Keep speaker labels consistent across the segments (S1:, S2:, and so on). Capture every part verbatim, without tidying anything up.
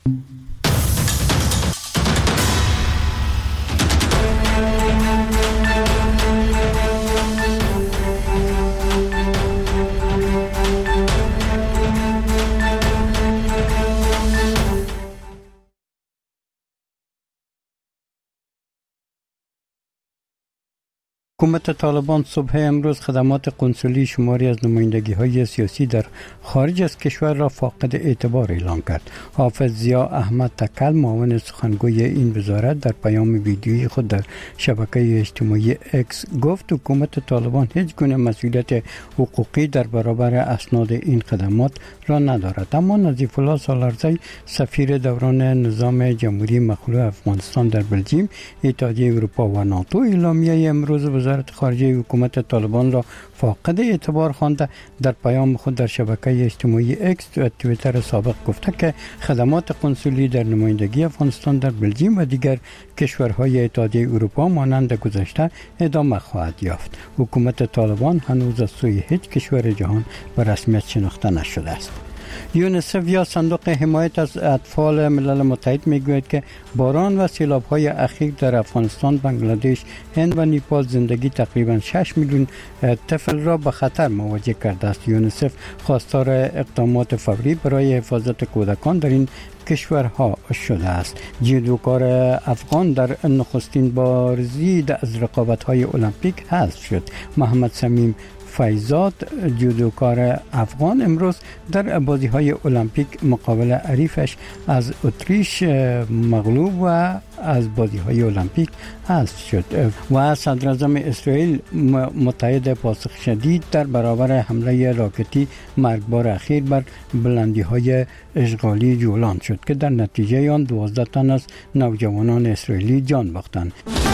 S1: حکومت طالبان صبح امروز خدمات قنسولی شماری از نمایندگی‌های سیاسی در خارج از کشور را فاقد اعتبار اعلام کرد. حافظ ضیا احمد تکل معاون سخنگوی این وزارت در پیام ویدیویی خود در شبکه اجتماعی اکس گفت حکومت طالبان هیچ گونه مسئولیت حقوقی در برابر اسناد این خدمات را ندارد. اما نظیف الله سالارزی سفیر دوران نظام جمهوری مخلوع افغانستان در بلژیم، اتحادیه اروپا و ناتو اعلامیه امروز وزارت خارجه حکومت طالبان را فاقد اعتبار خوانده در پیام خود در شبکه اجتماعی اکس و توییتر سابق گفته که خدمات قنسولی در نمایندگی افغانستان در بلژیم و دیگر کشورهای اتحادیه اروپا مانند گذشته ادامه خواهد یافت. حکومت طالبان هنوز از سوی هیچ کشور جهان به رسمیت شناخته نشده است. یونیسف یا صندوق حمایت از اطفال ملل متحد میگوید که باران و سیلاب‌های اخیر در افغانستان، بنگلادش، هند و نیپال زندگی تقریباً شش میلیون طفل را به خطر مواجه کرده است. یونیسف خواستار اقدامات فوری برای حفاظت کودکان در این کشورها شده است. جودوکار افغان در نخستین بازی از رقابت‌های المپیک حذف شد. محمد سمیم فیضات جودوکار افغان امروز در بازی‌های المپیک مقابل حریفش از اتریش مغلوب و از بازی‌های المپیک حذف شد. و صدر اعظم اسرائیل متحد پاسخ شدید در برابر حمله راکتی مرگبار اخیر بر بلندی‌های اشغالی جولان شد که در نتیجه آن دوازده تن از نوجوانان اسرائیلی جان باختند.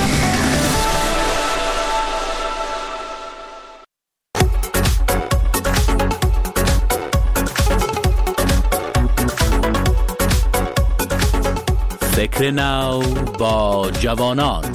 S2: فکر نو با جوانان.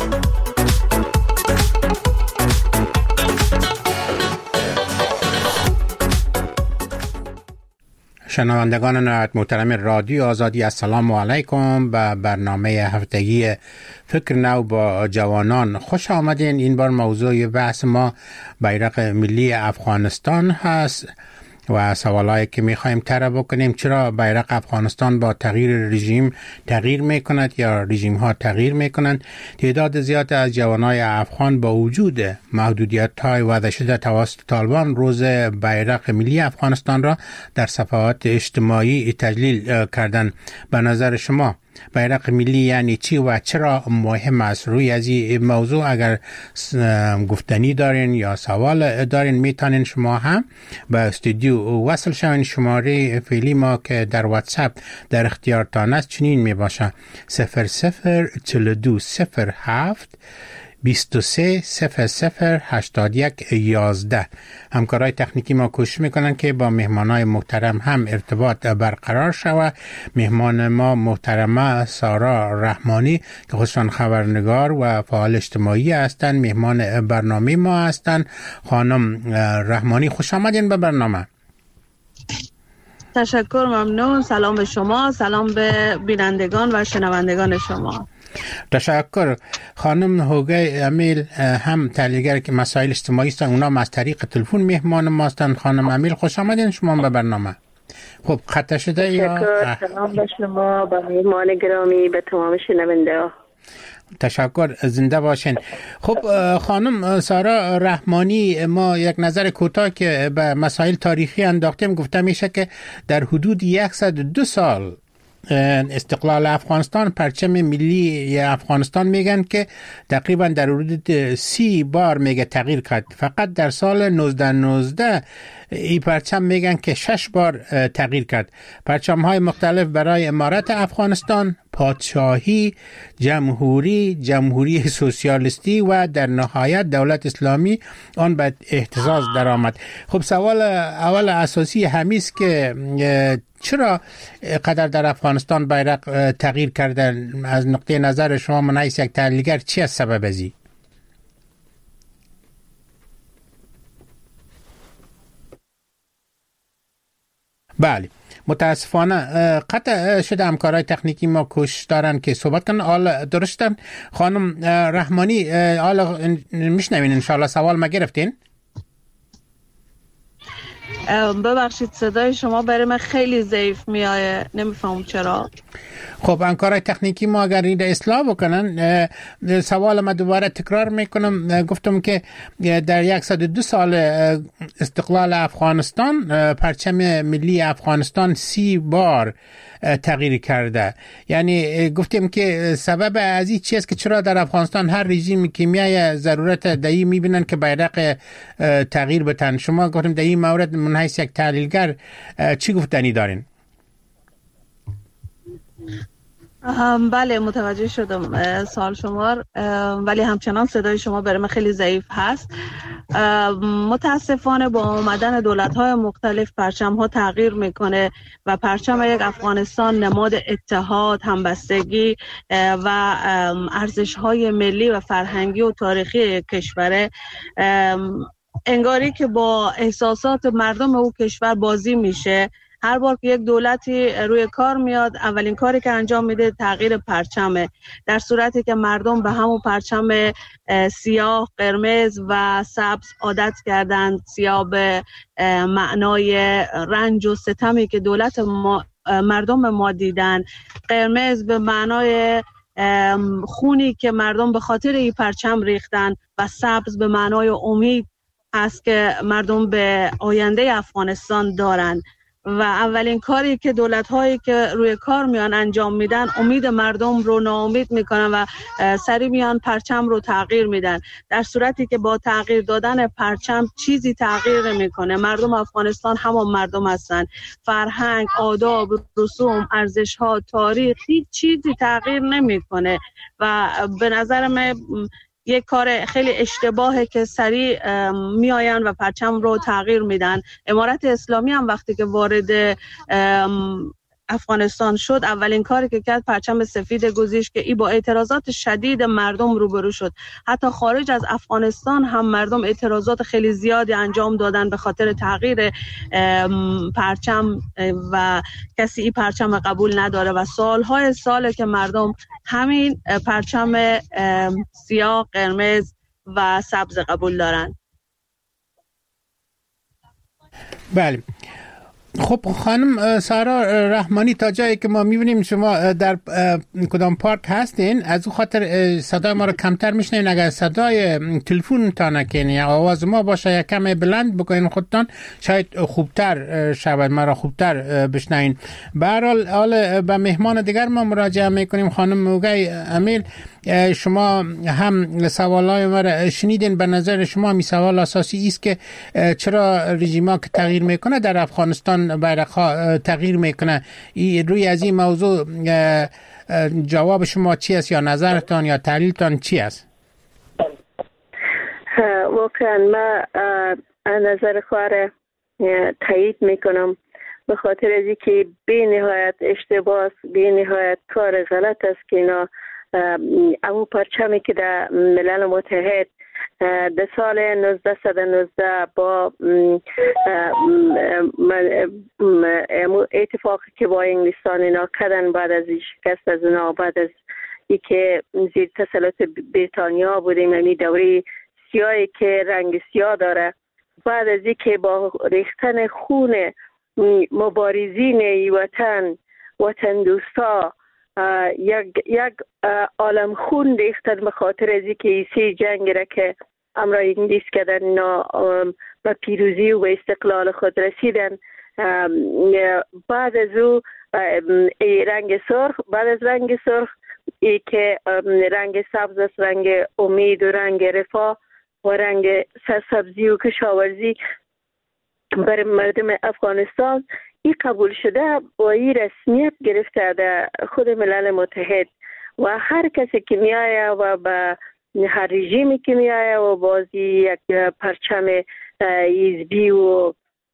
S3: شنوندگان نهایت محترم رادیو آزادی، السلام علیکم. به برنامه هفتگی فکر نو با جوانان خوش آمدین. این بار موضوع بحث ما بیرق ملی افغانستان هست و سوالایی که میخوایم طرح بکنیم: چرا بیرق افغانستان با تغییر رژیم تغییر میکند یا رژیم ها تغییر میکنند؟ تعداد زیاد از جوانای افغان با وجود محدودیت های وضع شده توسط طالبان روز بیرق ملی افغانستان را در صفحات اجتماعی تجلیل کردند. به نظر شما بیرق ملی یعنی چی و چرا مهم است؟ روی از این موضوع اگر گفتنی دارین یا سوال دارین میتونین شما هم به استودیو وصل شوین. شماره فعلی ما که در واتساپ در اختیارتان است چنین میباشه: صفر صفر چهل و دو صفر هفت بیست و سه صفر صفر هشتاد یک یازده. همکارای تکنیکی ما کوشش میکنن که با مهمانای محترم هم ارتباط برقرار شود. مهمان ما محترمه سارا رحمانی که خودشان خبرنگار و فعال اجتماعی هستند، مهمان برنامه ما هستند. خانم رحمانی خوش آمدین به برنامه.
S4: تشکر، ممنون. سلام به شما، سلام به بینندگان و شنوندگان شما.
S3: تشکر. خانم هوگی امیل هم تحلیلگر که مسائل اجتماعی هستند، اونا از طریق تلفن مهمان ما هستند. خانم امیل خوش آمدین شما به برنامه. خب خطا شده یا
S5: سلام به شما، به مهمان گرامی، به تمام شنونده ها.
S3: تشکر، زنده باشین. خب خانم سارا رحمانی، ما یک نظر کوتاه که به مسائل تاریخی انداختیم، گفته میشه که در حدود صد و دو سال استقلال افغانستان، پرچم ملی افغانستان میگن که تقریبا در حدود سی بار میگه تغییر کرد. فقط در سال نوزده نوزده این پرچم میگن که شش بار تغییر کرد. پرچم های مختلف برای امارت افغانستان، پادشاهی، جمهوری، جمهوری سوسیالیستی و در نهایت دولت اسلامی آن به اهتزاز در آمد. خب سوال اول اساسی همیست که چرا قدر در افغانستان بیرق تغییر کرده؟ از نقطه نظر شما منعیس یک تحلیلگر چی از سبب ازی؟ بله متاسفانه قطع شده همکارای تکنیکی ما کوشش دارن که صحبت کنن. حالا درستن خانم رحمانی، حالا میشنوین انشالله. سوال ما گرفتین؟
S4: ببخشید صدای شما برای من خیلی ضعیف میایه، نمیفهمم چرا.
S3: خب همکارای تکنیکی ما اگر این اصلاح بکنن، سوال ما دوباره تکرار میکنم. گفتم که در صد و دو سال استقلال افغانستان پرچم ملی افغانستان سی بار تغییر کرده. یعنی گفتیم که سبب از این چیست که چرا در افغانستان هر رژیم که میای ضرورت دایی میبینن که بیرق تغییر بتن. شما گفتیم در این مورد من حیث یک تحلیلگر چی گفتنی دارین؟
S4: بله متوجه شدم سوال شما، ولی همچنان صدای شما برای من خیلی ضعیف هست. متاسفانه با آمدن دولت‌های مختلف پرچم‌ها تغییر میکنه و پرچم یک افغانستان نماد اتحاد، همبستگی و ارزش‌های ملی و فرهنگی و تاریخی کشوره. انگاری که با احساسات مردم او کشور بازی میشه. هر بار که یک دولتی روی کار میاد، اولین کاری که انجام میده تغییر پرچمه، در صورتی که مردم به همون پرچم سیاه، قرمز و سبز عادت کردند. سیاه به معنای رنج و ستمی که دولت ما مردم ما دیدن، قرمز به معنای خونی که مردم به خاطر این پرچم ریختن و سبز به معنای امید هست که مردم به آینده افغانستان دارن. و اولین کاری که دولت‌هایی که روی کار میان انجام میدن، امید مردم رو ناامید میکنن و سری میان پرچم رو تغییر میدن، در صورتی که با تغییر دادن پرچم چیزی تغییر نمیکنه. مردم افغانستان همون مردم هستن. فرهنگ، آداب، رسوم، ارزش‌ها، تاریخ، هیچ چیزی تغییر نمیکنه و به نظر من یک کار خیلی اشتباهه که سریع میآین و پرچم رو تغییر میدن. امارت اسلامی هم وقتی که وارد افغانستان شد، اولین کاری که کرد پرچم سفید گذاشت که ای با اعتراضات شدید مردم روبرو شد. حتی خارج از افغانستان هم مردم اعتراضات خیلی زیادی انجام دادن به خاطر تغییر پرچم و کسی ای پرچم قبول نداره و سالهای ساله که مردم همین پرچم سیاه، قرمز و سبز قبول دارن.
S3: بله. خب خانم سارا رحمانی، تا جایی که ما میبینیم شما در کدام پارک هستین، از اون خاطر صدای ما رو کمتر میشنین. اگر صدای تلفن تا نکنین یا آواز ما باشه یک کم بلند بکنین خودتان، شاید خوبتر شود، ما را خوبتر بشنین. به هر حال حال به مهمان دیگر ما مراجعه میکنیم. خانم موگی امیل، شما هم سوالای ما را شنیدین. به نظر شما می سوال اساسی است که چرا رژیما که تغییر میکنه در افغانستان بیرق‌ها تغییر میکنه؟ روی از این موضوع جواب شما چی است یا نظرتان یا تحلیلتان چی است؟
S5: واقعا ما نظر خواهر تایید میکنم، به خاطر از اینکه بی نهایت اشتباه، بی نهایت کار غلط است که اینا امو پرچمی که در ملل متحد در سال نوزده صد و نوزده با اتفاقی که با انگلستان اینا کردن، بعد از شکست از اونا، بعد از ای که زیر تسلط بریتانیا بودیم، یعنی دوره سیاهی که رنگ سیاه داره، بعد از ای که با ریختن خون مبارزین وطن وطن دوستا یک یک عالم خون ریختن به خاطر از اینکه ایسی جنگ را که امرای انگلیس کردن اینا به پیروزی و به استقلال خود رسیدن. بعد از او رنگ سرخ، بعد از رنگ سرخ ای که رنگ سبز است، رنگ امید و رنگ رفاه و رنگ سرسبزی و کشاورزی برای مردم افغانستان ای قبول شده و ای رسمیت گرفته در خود ملل متحد و هر کسی که می آید و به هر رژیمی که می آید و بازی یک پرچم حزبی و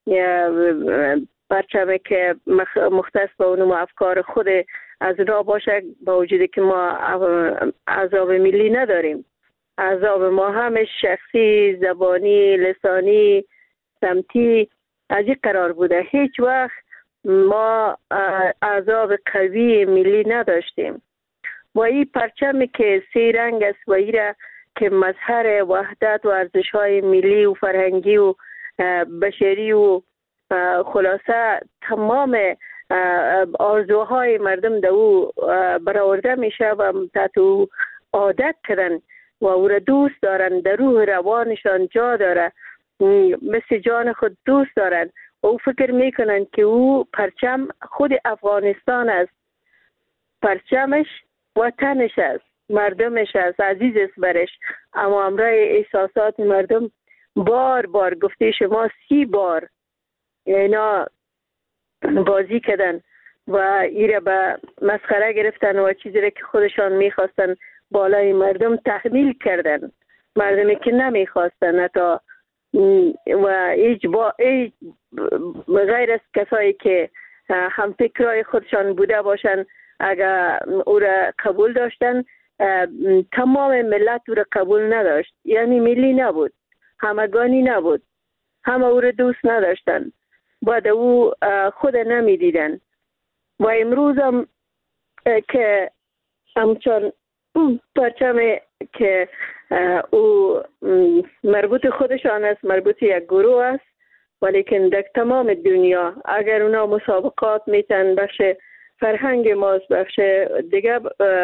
S5: پرچمی که مختص به اونم افکار خود از اونا باشه، با وجودی که ما احزاب ملی نداریم. احزاب ما همش شخصی، زبانی، لسانی، سمتی از این قرار بوده. هیچ وقت ما اعضاب قوی ملی نداشتیم و این پرچمی که سه رنگ است و این که مظهر وحدت و ارزش‌های ملی و فرهنگی و بشری و خلاصه تمام آرزوهای مردم در او برآورده میشه و تحت او عادت کردن و او را دوست دارن، در روح روانشان جا داره، مثل جان خود دوست دارن و او فکر میکنن که او پرچم خود افغانستان است، پرچمش وطنش است، مردمش است، عزیز است برش. اما امرای احساسات مردم بار بار گفته شما سی بار اینا بازی کردن و ایره به مسخره گرفتن و چیزی را که خودشان میخواستن بالای مردم تحمیل کردن، مردمی که نمیخواستن حتی و هیچ با هیچ غیر از کسایی که هم فکرای خودشان بوده باشن اگر او را قبول داشتن، تمام ملت او را قبول نداشت. یعنی ملی نبود، همگانی نبود، همه او را دوست نداشتن، بعد او خود نمی دیدن. و امروز هم که همچون پرچم که او مربوط خودشان است، مربوط یک گروه است، ولیکن در تمام دنیا اگر اونا مسابقات میتن بخش فرهنگ ماست، بخش دیگه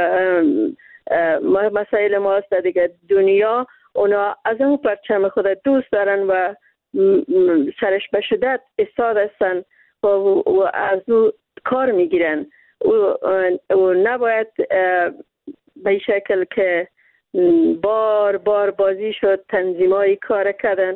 S5: مسائل ماست در دیگه دنیا، اونا از اون پرچم خود دوست دارن و سرش به شدت استاد هستن و از او کار میگیرن. او نباید به شکل که بار بار بازی شد تنظیمای کار کردن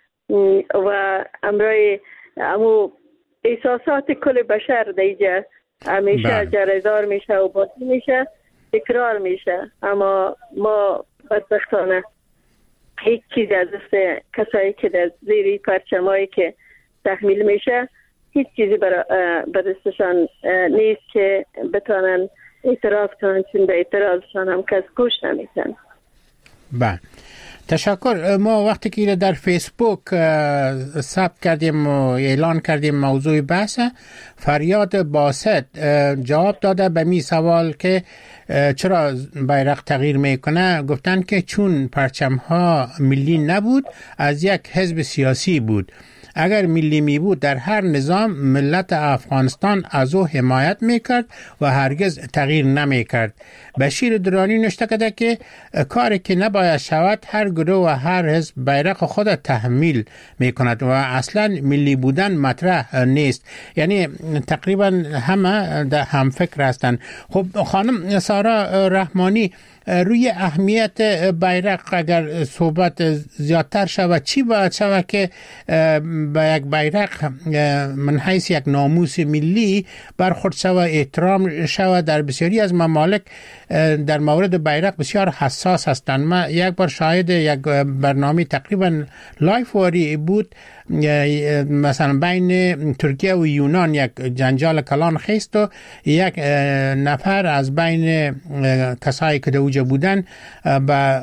S5: و امروی امو احساسات کل بشر دیگه همیشه جریدار میشه و بازی میشه، تکرار میشه. اما ما بدبختانه هیچ چیز از دست کسایی که در زیری پرچمایی که تحمیل میشه هیچ چیزی به دستشان نیست که بتونن اعتراض کنن، چون به اعتراضشان هم کس گوش نمیدن.
S3: بله، تشکر. ما وقتی که در فیسبوک ثبت کردیم و اعلان کردیم موضوع بحث، فریاد باسط جواب داده به می سوال که چرا بیرق تغییر میکنه. گفتن که چون پرچم ها ملی نبود، از یک حزب سیاسی بود. اگر ملی می بود در هر نظام ملت افغانستان از او حمایت میکرد و هرگز تغییر نمیکرد. بشیر درانی نوشته کرده که کاری که نباید شود، هر گروه و هر حزب بیرق خود تحمیل میکند و اصلا ملی بودن مطرح نیست. یعنی تقریبا همه در هم فکر هستند. خب خانم سارا رحمانی، روی اهمیت بیرق اگر صحبت زیادتر شود، چی باید شود که به یک بیرق من حیث یک ناموس ملی برخورد شود، احترام شود؟ در بسیاری از ممالک در مورد بیرق بسیار حساس هستند. من یک بار شاهد یک برنامه تقریبا لایف واری بود، مثلا بین ترکیه و یونان یک جنجال کلان خیست و یک نفر از بین کسایی که دوجه بودن به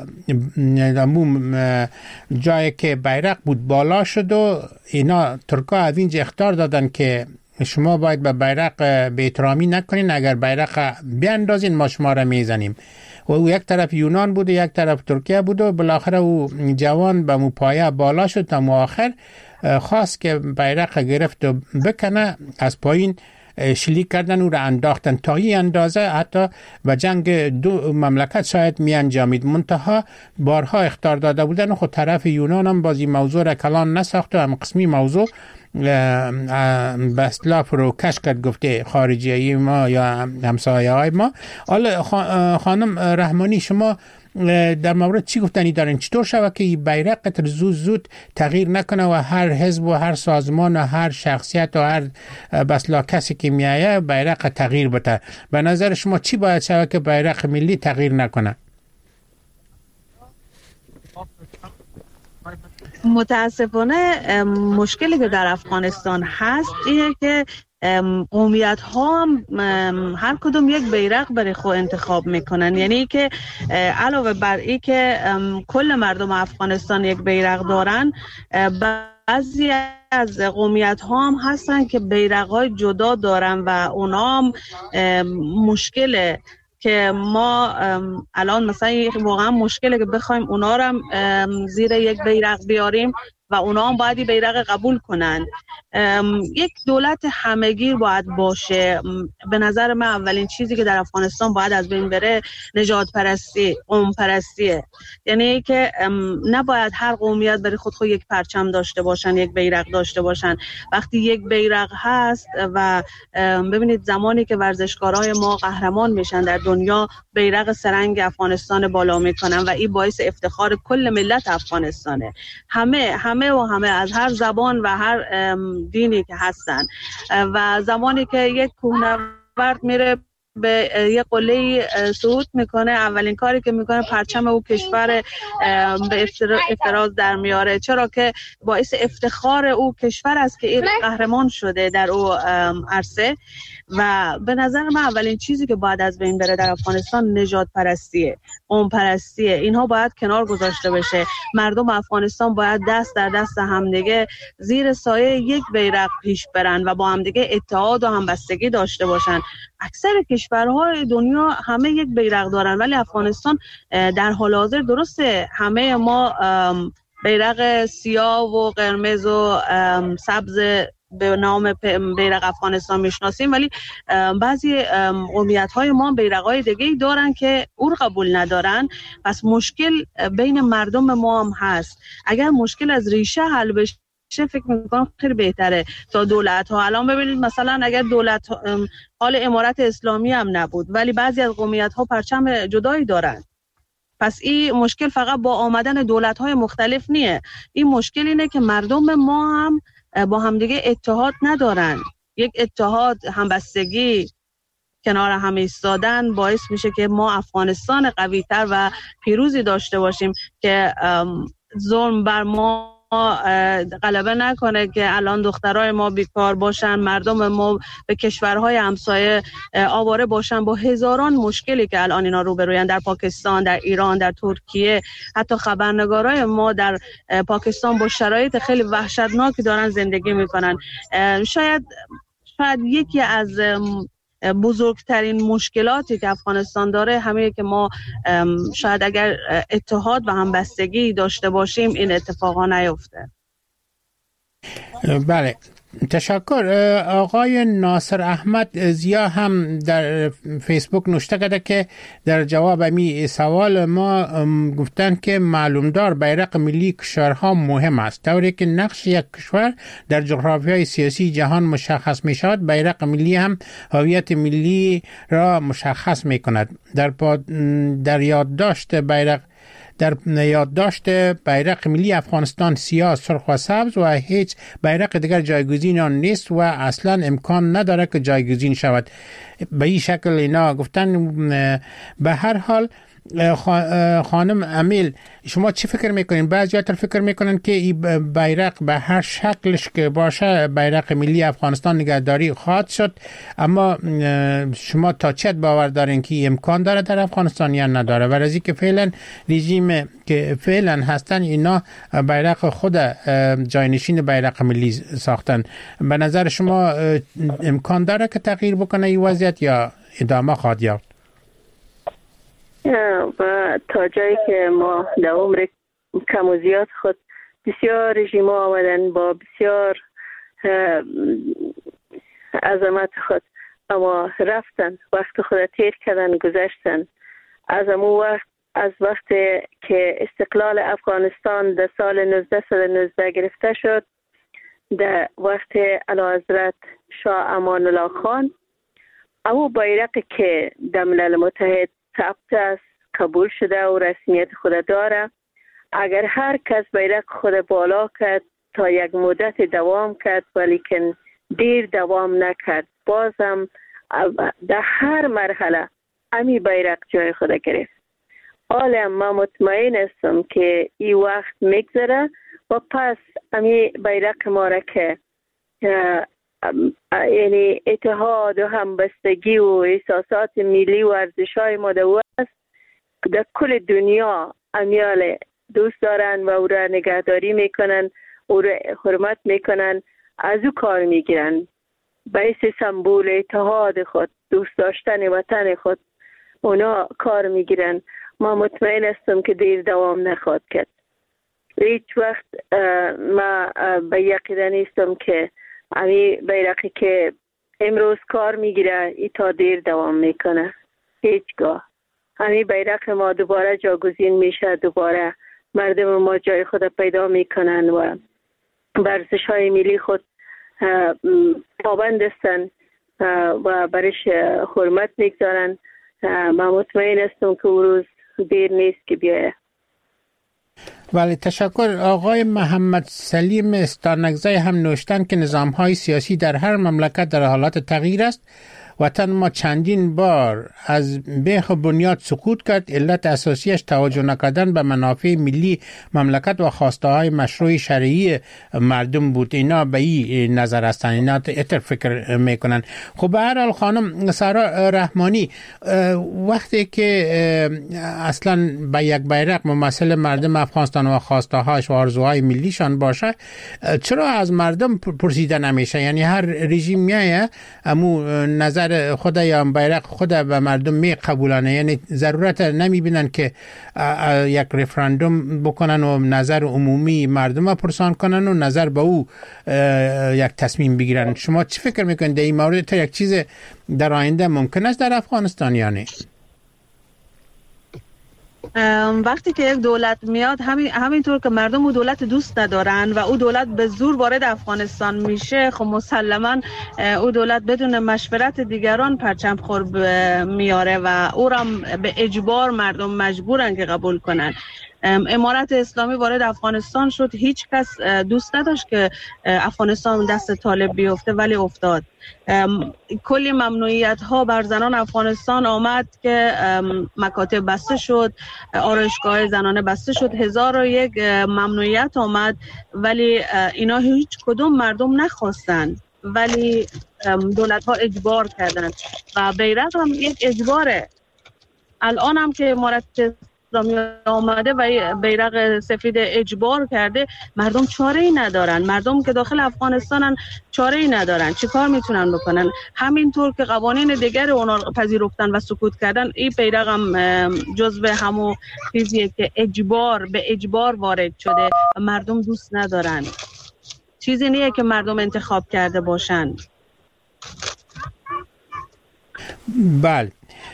S3: جایی که بیرق بود بالا شد و اینا ترکا از اینجا اخطار دادن که شما باید به بیرق بی‌احترامی نکنین، اگر بیرق بیاندازین ما شما را میزنیم. و او یک طرف یونان بود و یک طرف ترکیه بود و بالاخره او جوان به مو پایه بالا شد تا آخر خواست که بیرق گرفت و بکنه، از پایین شلیک کردن او را انداختن. تا این اندازه حتی و جنگ دو مملکت شاید می انجامید. منتها بارها اخطار داده بودن و خود طرف یونان هم بازی موضوع را کلان نساخت و هم قسمی موضوع به اصطلاح فروکش کرد، گفته خارجی ما یا همسایه های ما. حالا خانم رحمانی، شما در مورد چی گفتنی دارین؟ چطور شود که بیرق قطر زود زود تغییر نکنه و هر حزب و هر سازمان و هر شخصیت و هر بسلا کسی که میایه بیرق تغییر بده؟ به نظر شما چی باید شود که بیرق ملی تغییر نکنه؟
S4: متاسفانه مشکلی که در افغانستان هست اینه که قومیت ها هم هر کدوم یک بیرق برای خود انتخاب میکنن. یعنی که علاوه بر این که کل مردم افغانستان یک بیرق دارن، بعضی از قومیت ها هم هستن که بیرق های جدا دارن و اونا هم مشکله که ما الان مثلا واقعا مشکله که بخوایم اونا رو زیر یک بیرق بیاریم و اونا هم باید بیرق قبول کنن. یک دولت همه‌گیر باید باشه. به نظر من اولین چیزی که در افغانستان باید از بین بره نژاد پرستی، قوم پرستیه. یعنی که نباید هر قومیت برای خود خود یک پرچم داشته باشن، یک بیرق داشته باشن. وقتی یک بیرق هست و ببینید زمانی که ورزشکارای ما قهرمان میشن در دنیا، بیرق سرنگ افغانستان بالا میکنن و این باعث افتخار کل ملت افغانستانه. همه همه و همه از هر زبان و هر دینی که هستن. و زمانی که یک کوهنورد میره به یک قله صعود میکنه، اولین کاری که میکنه پرچم او کشور به افتراض در میاره، چرا که باعث افتخار او کشور است که این قهرمان شده در او عرصه. و به نظر من اولین چیزی که باید از بین بره در افغانستان نژاد پرستیه، قوم پرستیه. اینها باید کنار گذاشته بشه. مردم افغانستان باید دست در دست همدیگه زیر سایه یک بیرق پیش برن و با همدیگه اتحاد و همبستگی داشته باشن. اکثر کشورهای دنیا همه یک بیرق دارن، ولی افغانستان در حال حاضر درسته همه ما بیرق سیاه و قرمز و سبز به نام بیرق افغانستان میشناسیم، ولی بعضی قومیت‌های ما بیرق‌های دیگه‌ای دارن که او قبول ندارن. پس مشکل بین مردم ما هم هست. اگر مشکل از ریشه حل بشه فکر می‌کنم خیلی بهتره تا دولت‌ها. الان ببینید مثلا اگر دولت حال امارت اسلامی هم نبود، ولی بعضی از قومیت‌ها پرچم جدایی دارن. پس این مشکل فقط با آمدن دولت‌های مختلف نیه. این مشکل اینه که مردم ما هم با همدیگه اتحاد ندارن. یک اتحاد، همبستگی، کنار هم ایستادن باعث میشه که ما افغانستان قوی‌تر و پیروزی داشته باشیم که ظلم بر ما غلبه نکنه، که الان دخترای ما بیکار باشن، مردم ما به کشورهای همسایه آواره باشن با هزاران مشکلی که الان اینا روبروین، در پاکستان، در ایران، در ترکیه. حتی خبرنگارای ما در پاکستان با شرایط خیلی وحشتناکی دارن زندگی میکنن. شاید شاید یکی از بزرگترین مشکلاتی که افغانستان داره همه که ما شاید اگر اتحاد و همبستگی داشته باشیم این اتفاقا نیفته.
S3: بله، تشکر. آقای ناصر احمد زیا هم در فیسبوک نوشته کرده که در جواب می سوال ما گفتن که معلومدار بیرق ملی کشورها مهم است، طوری که نقش یک کشور در جغرافیای سیاسی جهان مشخص می شود، بیرق ملی هم هویت ملی را مشخص می کند. در در یادداشت بیرق در یادداشت بیرق ملی افغانستان سیاه، سرخ و سبز و هیچ بیرق دیگر جایگزین آن نیست و اصلا امکان نداره که جایگزین شود. به این شکل اینا گفتن. به هر حال خانم امیل، شما چی فکر میکنین؟ بعضی ها فکر میکنن که این بیرق به هر شکلش که باشه بیرق ملی افغانستان نگهداری خواهد شد، اما شما تا چه باور دارین که امکان داره در افغانستان یا نداره؟ و از اینکه فعلا رژیم که فعلا هستن اینا بیرق خود جاینشین بیرق ملی ساختن، به نظر شما امکان داره که تغییر بکنه این وضعیت یا ادامه خواهد یافت؟
S5: و تا جایی که ما در عمر کم و زیاد خود بسیار رژیم ها آمدن با بسیار عظمت خود، اما رفتن، وقت خود تیر کردن، گذشتن. از امو وقت از وقت که استقلال افغانستان در سال نوزده صد و نوزده گرفته شد، در وقت اعلیحضرت شاه امان الله خان، امو بیرقی که در ملل متحد ثبت است، قبول شده و رسمیت خود داره، اگر هر کس بیرق خود بالا کرد تا یک مدت دوام کرد ولیکن دیر دوام نکرد، بازم در هر مرحله امی بیرق جای خود گرفت. حالا ما مطمئن هستم که این وقت میگذره و پس امی بیرق ما را که یعنی اتحاد و همبستگی و احساسات ملی و ارزش‌های ما است در کل دنیا امیال دوست دارن و او را نگهداری میکنن او را حرمت میکنن، از او کار میگیرن، باعث سمبول اتحاد خود، دوست داشتن وطن خود اونا کار میگیرن. ما مطمئن هستم که دیر دوام نخواهد کرد. هیچ وقت ما به یقین نیستم که امی بیرقی که امروز کار میگیره ای تا دیر دوام میکنه. هیچگاه امی بیرق ما دوباره جاگزین میشه، دوباره مردم ما جای خود پیدا میکنن و ورزش های ملی خود پابند هستن و برش حرمت میگذارن. من مطمئن هستم که او روز دیر نیست که بیایه.
S3: ولی تشکر. آقای محمد سلیم استانکزی هم نوشتن که نظام‌های سیاسی در هر مملکت در حالت تغییر است. وطن ما چندین بار از بیخ بنیاد سقوط کرد. علت اساسیش توجه نکردن به منافع ملی مملکت و خواسته های مشروع شرعی مردم بود. اینا به این نظر هستن، اینا اتر فکر میکنن. خب به هر حال خانم سارا رحمانی، وقتی که اصلا به یک بیرق ممثل مردم افغانستان و خواسته هاش و آرزوهای ملیشان باشه، چرا از مردم پرسیده نمیشه؟ یعنی هر رژیم میایه امو نظر خود یا بیرق خود به مردم می قبولانه، یعنی ضرورت نمی بینن که یک رفراندوم بکنن و نظر عمومی مردم پرسان کنن و نظر به او یک تصمیم بگیرن. شما چی فکر میکنید در این مورد؟ تا یک چیز در آینده ممکن است در افغانستان یا نه؟
S4: وقتی که یک دولت میاد، همین همینطور که مردم او دولت دوست ندارن و او دولت به زور وارد افغانستان میشه، خب مسلما او دولت بدون مشورت دیگران پرچم خور میاره و او را به اجبار مردم مجبورن که قبول کنن. امارت اسلامی وارد افغانستان شد، هیچ کس دوست نداشت که افغانستان دست طالب بیفته، ولی افتاد. کلی ممنوعیت ها بر زنان افغانستان آمد که مکاتب بسته شد، آرایشگاه زنانه بسته شد، هزار و یک ممنوعیت آمد، ولی اینا هیچ کدوم مردم نخواستند، ولی دولت ها اجبار کردند و بیرق هم یک اجباره. الان هم که امارت آمده و بیرق سفید اجبار کرده، مردم چاره ای ندارن. مردم که داخل افغانستانن چاره ای ندارن، چی کار میتونن بکنن؟ همینطور که قوانین دیگر اونا پذیرفتن و سکوت کردن، این بیرق هم جزو همون چیزیه که اجبار به اجبار وارد شده و مردم دوست ندارن. چیزی نیه که مردم انتخاب کرده باشن.
S3: بله.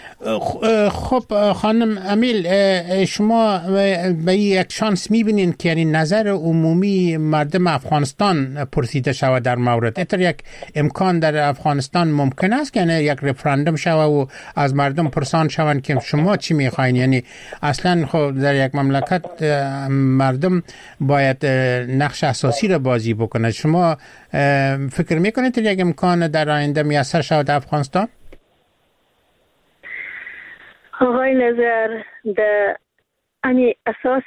S3: خب خانم امیل، شما به یک شانس میبینین که یعنی نظر عمومی مردم افغانستان پرسیده شود در مورد؟ اتر یک امکان در افغانستان ممکن است که یک رفراندوم شود و از مردم پرسان شوند که شما چی میخواین؟ یعنی اصلا خب در یک مملکت مردم باید نقش اساسی را بازی بکنه. شما فکر میکنید یک امکان در آینده میسر شود در افغانستان؟
S5: آقای نظر، در امی اساس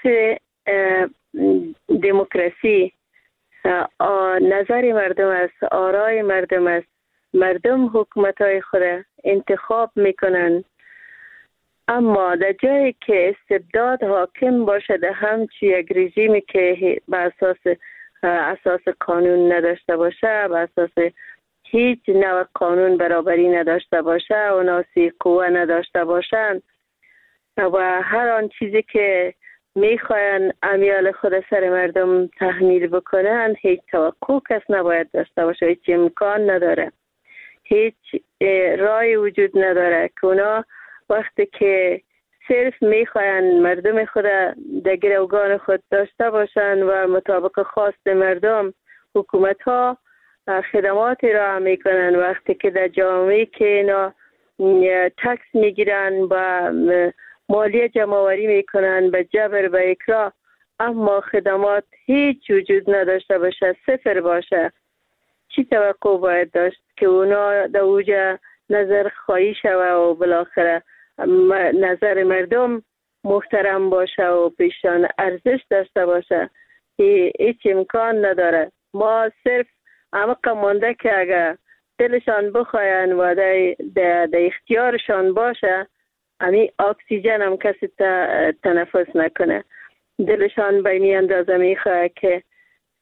S5: دموکراسی نظر مردم است، آرای مردم است. مردم حکومت‌های خود انتخاب میکنن، اما در جایی که استبداد حاکم باشد، همچی یک رژیمی که به اساس اساس قانون نداشته باشه، به اساس هیچ نوع قانون برابری نداشته باشه، عناصر قوه نداشته باشند و هر آن چیزی که میخواین امیال خود سر مردم تحمیل بکنن، هیچ توقع کس نباید داشته باشه، هیچ امکان نداره، هیچ رای وجود نداره که اونا وقتی که صرف میخواین مردم خود در گروگان خود داشته باشن و مطابق خواست مردم حکومت ها خدماتی را میکنن، وقتی که در جامعه که اینا تکس میگیرن و مالیه جمع‌آوری میکنن به جبر و اکراه، اما خدمات هیچ وجود نداشته باشه، صفر باشه، چی توقع باید داشت که اونا در اوجه نظر خواهی شوه و بالاخره نظر مردم محترم باشه و پیشان ارزش داشته باشه؟ هیچ امکان نداره. ما صرف عمق مانده که اگر دلشان بخواین و در اختیارشان باشه، امی اکسیژن هم کسی تنفس نکنه. دلشان به این اندازه میخواه که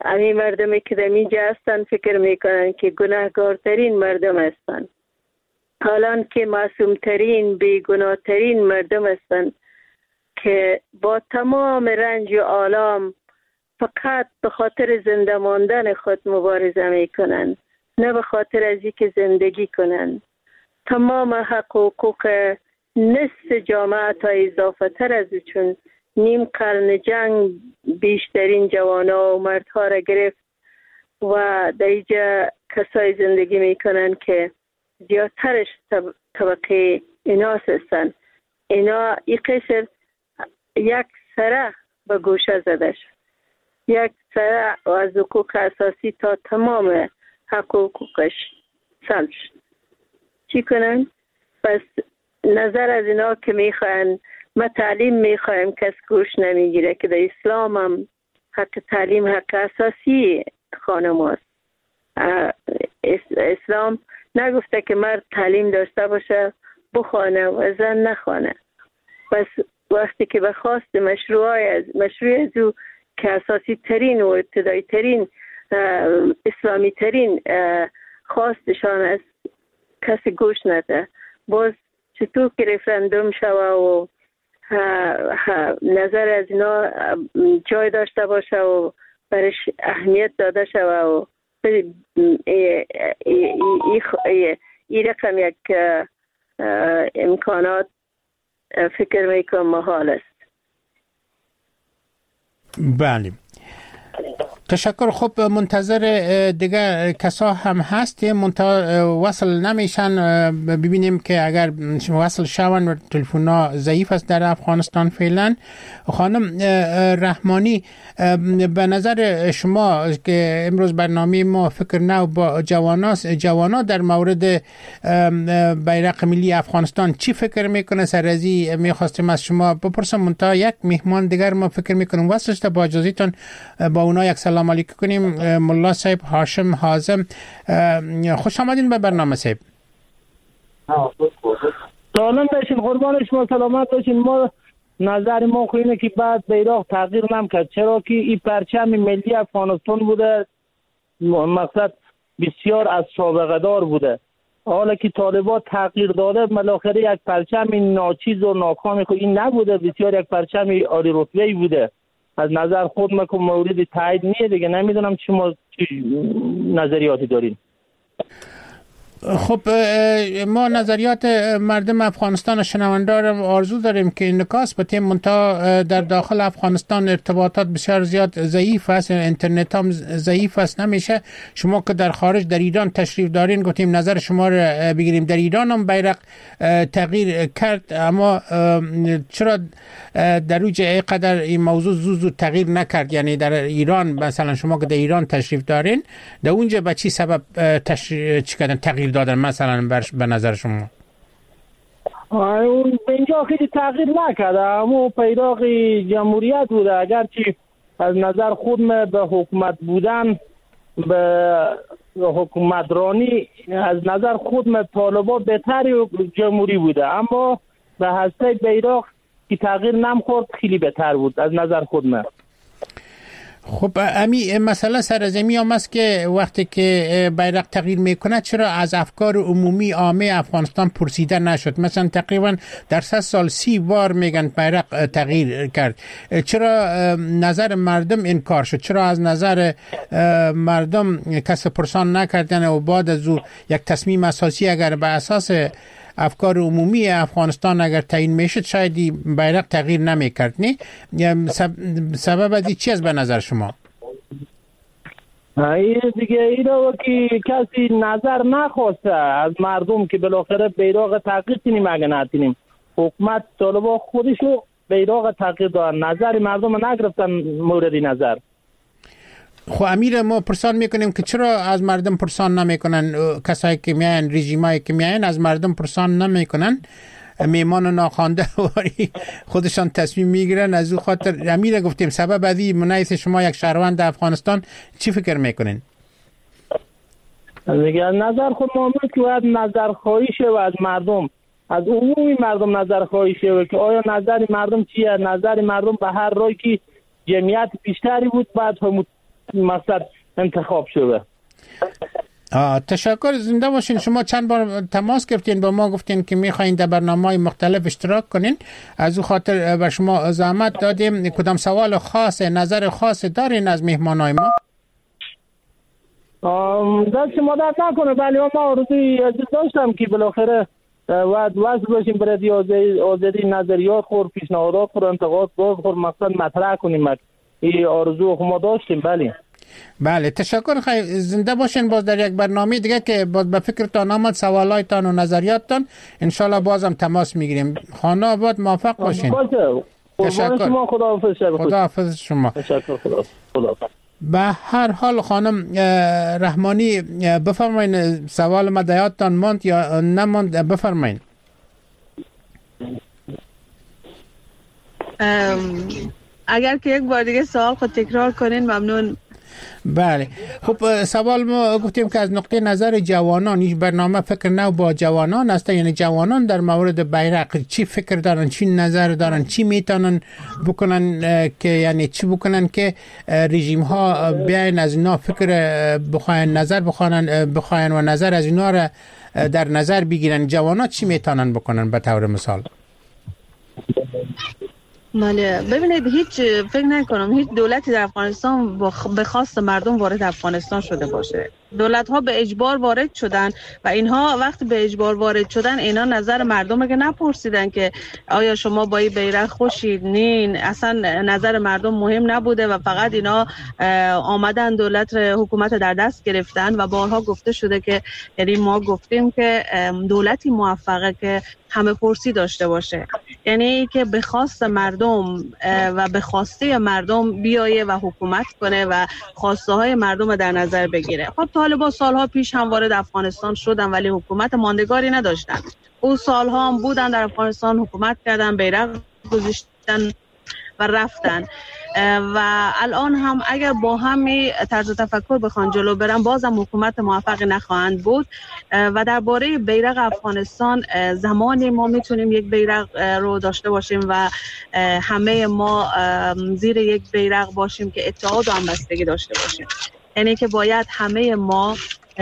S5: همین مردمی که در اینجا هستن فکر میکنن که گناهکارترین مردم هستن، حالان که معصومترین بیگناهترین مردم هستن که با تمام رنج و آلام فقط به خاطر زنده ماندن خود مبارزه میکنن، نه به خاطر از اینکه زندگی کنن. تمام حق و حقوق نصف جامعه تا اضافه تر از چون نیم قرن جنگ بیشترین جوانا و مردها را گرفت و در اینجا کسای زندگی میکنن که زیادترش طبقه ایناس هستن. اینا این قصر یک سره به گوشه زده شد، یک سره از حقوق اساسی تا تمام حق و حقوقش سلب شد. چی کنن؟ پس نظر از اینا که میخواین ما تعلیم میخوایم کس گوش نمیگیره که در اسلام هم حق تعلیم حق اساسی خانم هست. اسلام نگفته که مرد تعلیم داشته باشه بخوانه و زن نخوانه. پس وقتی که به خواست مشروع از مشروع از او که اساسی ترین و ابتدایی ترین اسلامی ترین خواستشان است کسی گوش نده، باز چطور که رفرندوم شوه و نظر از اینا جای داشته باشه و برش اهمیت داده شوه و این رقم یک امکانات فکر میکنم محال است.
S3: بله، تشکر. خب منتظر دیگر کسا هم هستیم، منتها وصل نمیشن. ببینیم که اگر وصل شون تلفن‌ها ضعیف است در افغانستان فعلا. خانم رحمانی، به نظر شما که امروز برنامه ما فکر نو با جواناست، جوانا در مورد بیرق ملی افغانستان چی فکر میکنه؟ سرازی میخواستیم از شما بپرسم، منتها یک مهمان دیگر ما فکر میکنم وصلش تا با اجازهتون با اونا یک سلام علیکم کنیم. ملا صاحب هاشم حازم، خوش آمدین به برنامه صاحب.
S6: سلام باشین، قربان شما، سلامت باشین. ما نظر ما خو اینه که بعد بیرق تغییر نمی‌کرد، چرا که این پرچم ملی افغانستان بوده، مقصد بسیار از سابقه دار بوده. حالا که طالبان تغییر داده، بالاخره یک پرچم ناچیز و ناکام خو این نبوده، بسیار یک پرچم عالی رتبه‌ای بوده. از نظر خود ما که مورد تایید نیه دیگه. نمیدونم شما چی نظریاتی دارین.
S3: خب ما نظریات مردم افغانستان و شنوندار آرزو داریم که انعکاس بتیم، منتها در داخل افغانستان ارتباطات بسیار زیاد ضعیف است، اینترنت هم ضعیف است. نمیشه شما که در خارج در ایران تشریف دارین گفتیم نظر شما رو بگیریم. در ایران هم بیرق تغییر کرد، اما چرا در اوج اینقدر این موضوع زود زود تغییر نکرد؟ یعنی در ایران مثلا شما که در ایران تشریف دارین، در اونجا به چی سبب تشریف چی کردن تغییر دادن مثلا به نظر شما؟
S6: اون اینجا خیلی تغییر نکرده، اما پیراق جمهوریت بوده. اگرچه از نظر خود به حکومت بودن، به حکومترانی از نظر خود طالبان بهتر جمهوری بوده، اما به هسته بیراق که تغییر نمیخورد خیلی بهتر بود از نظر خود من.
S3: خب امی مثلا سرزمی هم است که وقتی که بیرق تغییر میکنه چرا از افکار عمومی عامه افغانستان پرسیده نشد؟ مثلا تقریبا در سه سال سی بار میگن بیرق تغییر کرد، چرا نظر مردم انکار شد؟ چرا از نظر مردم کس پرسان نکردن و بعد از او یک تصمیم اساسی اگر به اساس افکار عمومی افغانستان اگر تعیین میشد شاید بیرق تغییر نمیکرد؟ نه سبب از چی است به نظر شما؟
S6: این دیگه اینا که کسی نظر نخواسته از مردم که بالاخره بیرق تغییر کنیم. اگه نتونیم حکومت طالبان خودشو بیرق تغییر دادن، نظر مردم نگرفتن مورد نظر.
S3: خب امیر ما پرسان میکنیم که چرا از مردم پرسان نمیکنن؟ کسایی که میاین، رژیمایی که میاین از مردم پرسان نمیکنن، میمان و ناخوانده خودشان تصمیم میگیرن. از او خاطر امیر گفتیم سبب ازی منایس شما یک شهروند افغانستان چی فکر میکنین؟
S6: دیگه نظر خود ما که باید نظر خواهی شه از مردم، از عمومی مردم نظر خواهی شه که آیا نظر مردم چیه. نظر مردم به هر رای که جمعیت بیشتری بود بعد هم مقصد انتخاب شده.
S3: تشکر، زنده باشین. شما چند بار تماس گرفتین با ما، گفتین که میخواین در برنامه‌های مختلف اشتراک کنین، از او خاطر به شما زحمت دادیم. کدام سوال خاص، نظر خاص دارین از مهمانای ما؟
S6: دست شما درد نکنه، ولی ما آرزوی داشتم که بالاخره وعد وصل باشیم برای آزادی نظریات خور، پیشنهادات خور، انتقاد باز خور، مقصد مطرح کنیم. این آرزو ما داشتیم. بله
S3: بله، تشکر. خیلی زنده باشین. باز در یک برنامه دیگه که باز به فکرتان آمد، سوالایتان و نظریاتتان، انشالله بازم تماس میگیریم. خانه آباد، موفق باشین.
S6: تشکر. شما خداحافظ.
S3: خداحافظ شما.
S6: تشکر. خداحافظ.
S3: به هر حال خانم رحمانی بفرمایین، سوال مدیاتتان ماند یا نماند؟ بفرمایین.
S4: اگر که یک بار دیگه سوال خود تکرار کنین ممنون.
S3: بله، خب سوال ما گفتیم که از نقطه نظر جوانان، این برنامه فکر نو با جوانان است، یعنی جوانان در مورد بیرق چی فکر دارن، چی نظر دارن، چی میتونن بکنن که یعنی چی بکنن که رژیم ها بیاین از اینا فکر بخواین، نظر بخواین بخواین و نظر از اینا را در نظر بگیرن. جوانان چی میتونن بکنن به طور مثال؟
S4: بله، ببینید هیچ فکر نکنم هیچ دولتی در افغانستان به خواست مردم وارد افغانستان شده باشه. دولت ها به اجبار وارد شدن و اینها وقتی به اجبار وارد شدن اینا نظر مردم که نپرسیدن که آیا شما با این بیرق خوشید نین، اصلا نظر مردم مهم نبوده و فقط اینا آمدن دولت حکومت در دست گرفتن و بارها گفته شده که یعنی ما گفتیم که دولتی موفقه که همه پرسی داشته باشه، یعنی که به خواست مردم و به خواسته مردم بیایه و حکومت کنه و خواسته های مردم در نظر بگیره. خب طالبان سالها پیش هم وارد افغانستان شدن ولی حکومت ماندگاری نداشتن. او سالها هم بودن در افغانستان، حکومت کردن، بیرق گذاشتن و رفتن و الان هم اگر با همین طرز تفکر بخوان جلو برن بازم حکومت موفقی نخواهند بود. و درباره بیرق افغانستان، زمانی ما میتونیم یک بیرق رو داشته باشیم و همه ما زیر یک بیرق باشیم که اتحاد و همبستگی داشته باشیم، یعنی که باید همه ما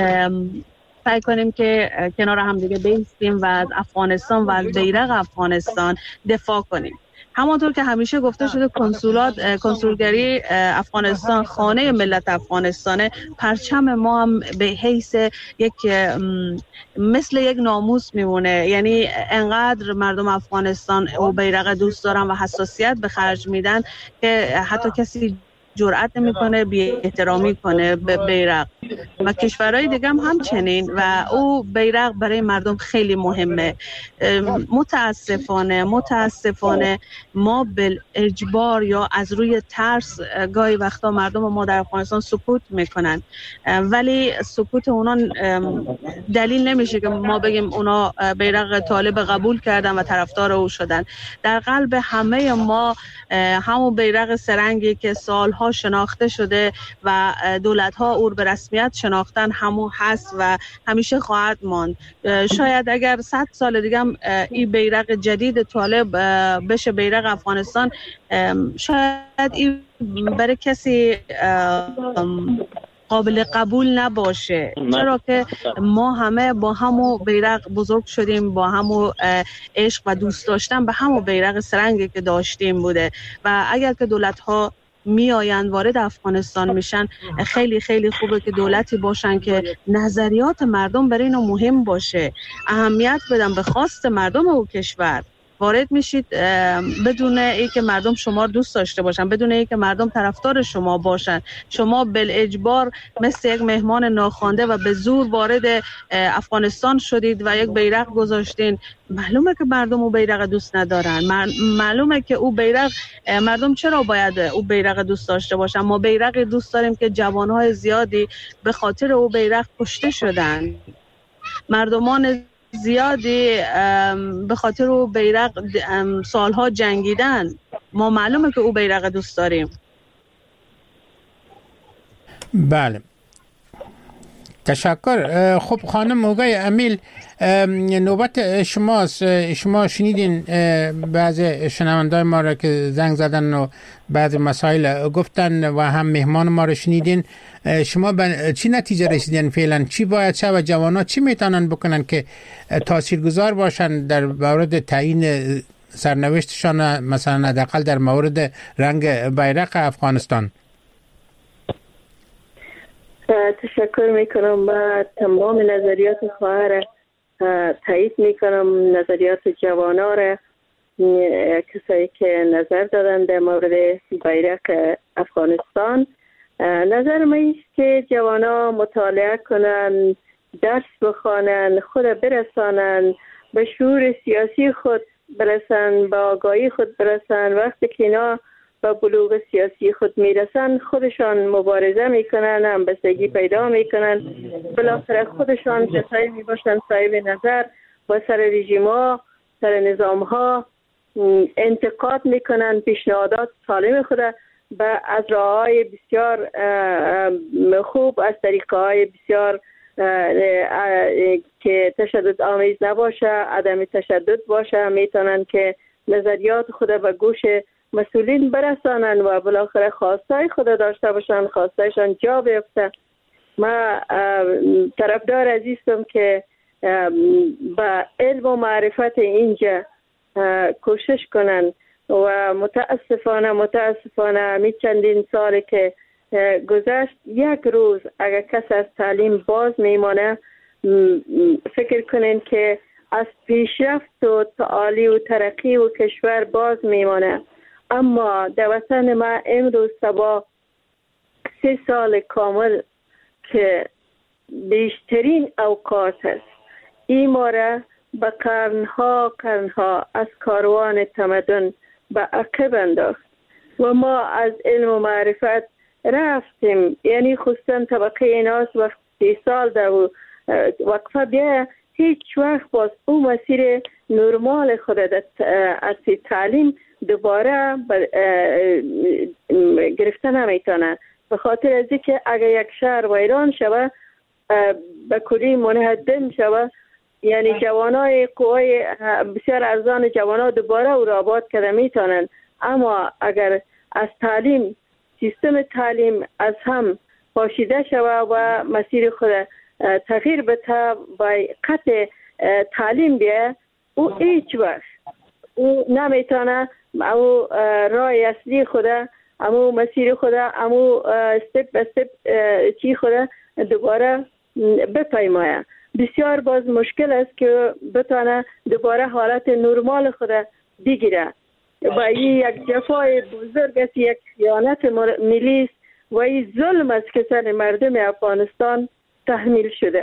S4: سعی کنیم که کنار هم دیگه بایستیم و از افغانستان و از بیرق افغانستان دفاع کنیم. همانطور که همیشه گفته شده کنسولات کنسولگری افغانستان خانه ملت افغانستانه. پرچم ما هم به حیث یک مثل یک ناموس میمونه، یعنی انقدر مردم افغانستان او بیرق دوست دارن و حساسیت به خرج میدن که حتی کسی جرأت نمیکنه بی احترامی کنه به بیرق و کشورهای دیگه هم همچنین و او بیرق برای مردم خیلی مهمه. متاسفانه متاسفانه ما بالاجبار یا از روی ترس گاهی وقتا مردم ما در افغانستان سکوت میکنن، ولی سکوت اونا دلیل نمیشه که ما بگیم اونا بیرق طالب قبول کردن و طرفدار او شدن. در قلب همه ما همون بیرق سرنگی که سالها شناخته شده و دولت‌ها او به رسمیت شناختن همون هست و همیشه خواهد ماند. شاید اگر صد سال دیگه هم این بیرق جدید طالب بشه بیرق افغانستان، شاید این برای کسی قابل قبول نباشه، چرا که ما همه با همو بیرق بزرگ شدیم، با همو عشق و دوست داشتن به همو بیرق سرنگی که داشتیم بوده و اگر که دولت‌ها می آیند وارد افغانستان میشن خیلی خیلی خوبه که دولتی باشن که نظریات مردم برای اینا مهم باشه، اهمیت بدن به خواست مردم او کشور. وارد میشید بدون اینکه مردم شما رو دوست داشته باشن، بدون اینکه مردم طرفدار شما باشن، شما بالاجبار مثل یک مهمان ناخوانده و به زور وارد افغانستان شدید و یک بیرق گذاشتین. معلومه که مردم او بیرق دوست ندارن، معلومه که او بیرق مردم چرا باید او بیرق دوست داشته باشن. ما بیرق دوست داریم که جوانهای زیادی به خاطر او بیرق کشته شدن، مردمان زیادی به خاطر او بیرق سالها جنگیدن. ما معلومه که او بیرق دوست داریم.
S3: بله، تشکر. خب خانم موگای امیل، نوبت شماست. شما شنیدین بعض شنوندای ما را که زنگ زدن و بعض مسائل گفتن و هم مهمان ما را شنیدین. شما به چی نتیجه رسیدین فعلا؟ چی باید شد و جوانا چی میتونن بکنن که تاثیرگذار باشن در مورد تعیین سرنوشتشان، مثلا حداقل در مورد رنگ بیرق افغانستان؟
S5: تشکر میکنم. با تمام نظریات خواهر تایید میکنم، نظریات جوانا را، کسایی که نظر دادن در مورد بیرق افغانستان. نظر من است که جوانا مطالعه کنن، درس بخوانن، خود برسانن، به شعور سیاسی خود برسن، به آگاهی خود برسن. وقتی که اینا به بلوغ سیاسی خود میرسن، خودشان مبارزه میکنن، همبستگی پیدا میکنن، بالاخره خودشان کسایی میباشن صاحب نظر و سر رژیم‌ها، سر نظام‌ها انتقاد میکنن، پیشنهادات سالم خود به از راه‌های بسیار خوب، از طریقه‌های بسیار که تشدد آمیز نباشه، عدم تشدد باشه، میتونن که نظریات خود به گوش مسئولین برسانن و بالاخره خواستای خود داشته باشن، خواستایشان جا بیفته. ما طرفدار عزیزم که با علم و معرفت اینجا کوشش کنن و متاسفانه متاسفانه می چندین سالی که گذشت، یک روز اگر کس از تعلیم باز میمانه، فکر کنین که از پیشرفت و تعالی و ترقی و کشور باز میمانه. اما در وطن ما امروز سبا سه سال کامل که بیشترین اوقات است، این ماره به قرنها قرنها از کاروان تمدن به عقب انداخت و ما از علم و معرفت رفتیم. یعنی خصوصا طبقه ایناس وقت سی سال در وقفه بیا، هیچ وقت باز اون مسیر نرمال خود از تعلیم دوباره گرفته نمیتونه، به خاطر از اینکه اگر یک شهر ویران شود به کلی منهدم شود، یعنی جوانای قوای بسیار ارزان جوانا دوباره او را آباد کرده میتونن. اما اگر از تعلیم، سیستم تعلیم از هم پاشیده شود و مسیر خود تغییر بده و قطع تعلیم بیه، او هیچ وقت او نمیتونه او راه اصلی خدا، امو مسیر خدا، امو استپ به استپ چی خدا دوباره بپیمایه. بسیار باز مشکل است که بتانه دوباره حالت نرمال خدا بگیره و این یک جفای بزرگ است، یک خیانت ملی است و این ظلم است که سر مردم افغانستان تحمیل شده.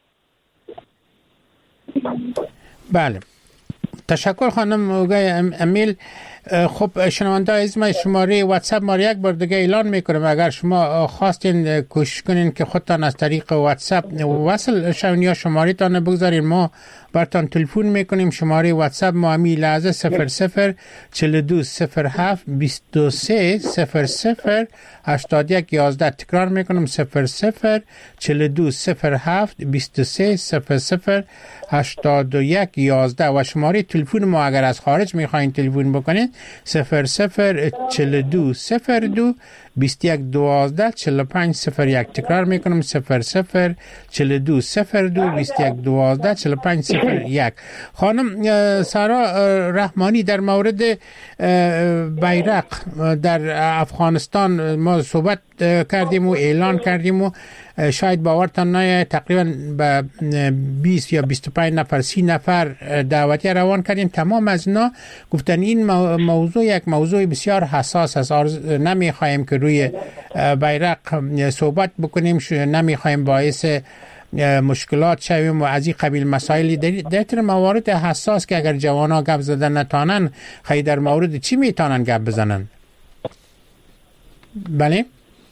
S3: بله، تشکر خانم موگای امیل. خب شنونده عزیز، ما شماره واتساپ ما یک بار دیگه اعلان میکنم. اگر شما خواستین کوشش کنین که خودتان از طریق واتساپ وصل شون یا شماره تان بگذارین، ما برتان تلفن میکنیم. شماره واتساپ ما امی لحظه صفر صفر چهل و دو صفر هفت بیست و سه صفر صفر هشتاد و یک یازده. تکرار میکنم صفر صفر چهل و دو صفر هفت بیست و سه صفر صفر هشتاد و یک یازده. و شماره تلفن ما اگر از خارج میخواین تلفن بکنید صفر صفر چهل و دو صفر دو بیست و یک دوازده چهل و پنج صفر یک. تکرار میکنم صفر صفر چهل و دو صفر دو بیست و یک دوازده چهل و پنج صفر یک. خانم سارا رحمانی، در مورد بیرق در افغانستان ما صحبت کردیم و اعلان کردیم و شاید باورتان نیاید تقریبا به بیست یا بیست و پنج نفر سی نفر دعوتی روان کردیم. تمام از اینا گفتن این موضوع یک موضوع بسیار حساس است، نمیخوایم که روی بیرق صحبت بکنیم، نمیخوایم باعث مشکلات شویم و از این قبیل مسائلی در در موارد حساس که اگر جوانا گپ زدن نتانن، خیلی در مورد چی میتونن گپ بزنن؟ بله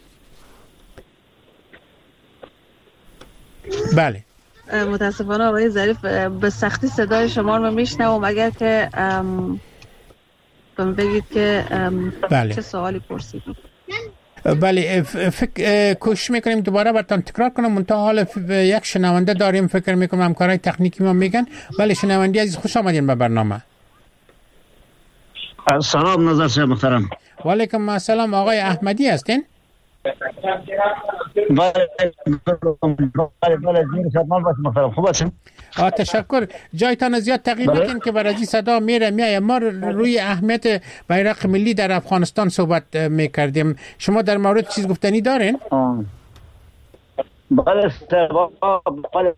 S3: بله
S4: متاسفانه آقای ظریف به سختی صدای شما رو میشنوم. اگر که بگید که
S3: بله.
S4: چه سوالی پرسیدید؟
S3: بله فکر کوشش میکنیم دوباره براتون تکرار کنم، منتها حال یک شنونده داریم، فکر میکنم همکارای تکنیکی ما میگن. بله شنونده عزیز خوش آمدین به برنامه.
S7: سلام نظر صاحب محترم.
S3: و علیکم السلام. آقای احمدی هستین؟
S7: بله بله محترم. خوب هستین؟
S3: آه تشکر. جایتان زیاد تغییر نکنین که برای صدا میره میایه. ما روی اهمیت بیرق ملی در افغانستان صحبت میکردیم، شما در مورد چیز گفتنی دارین؟
S7: بله بله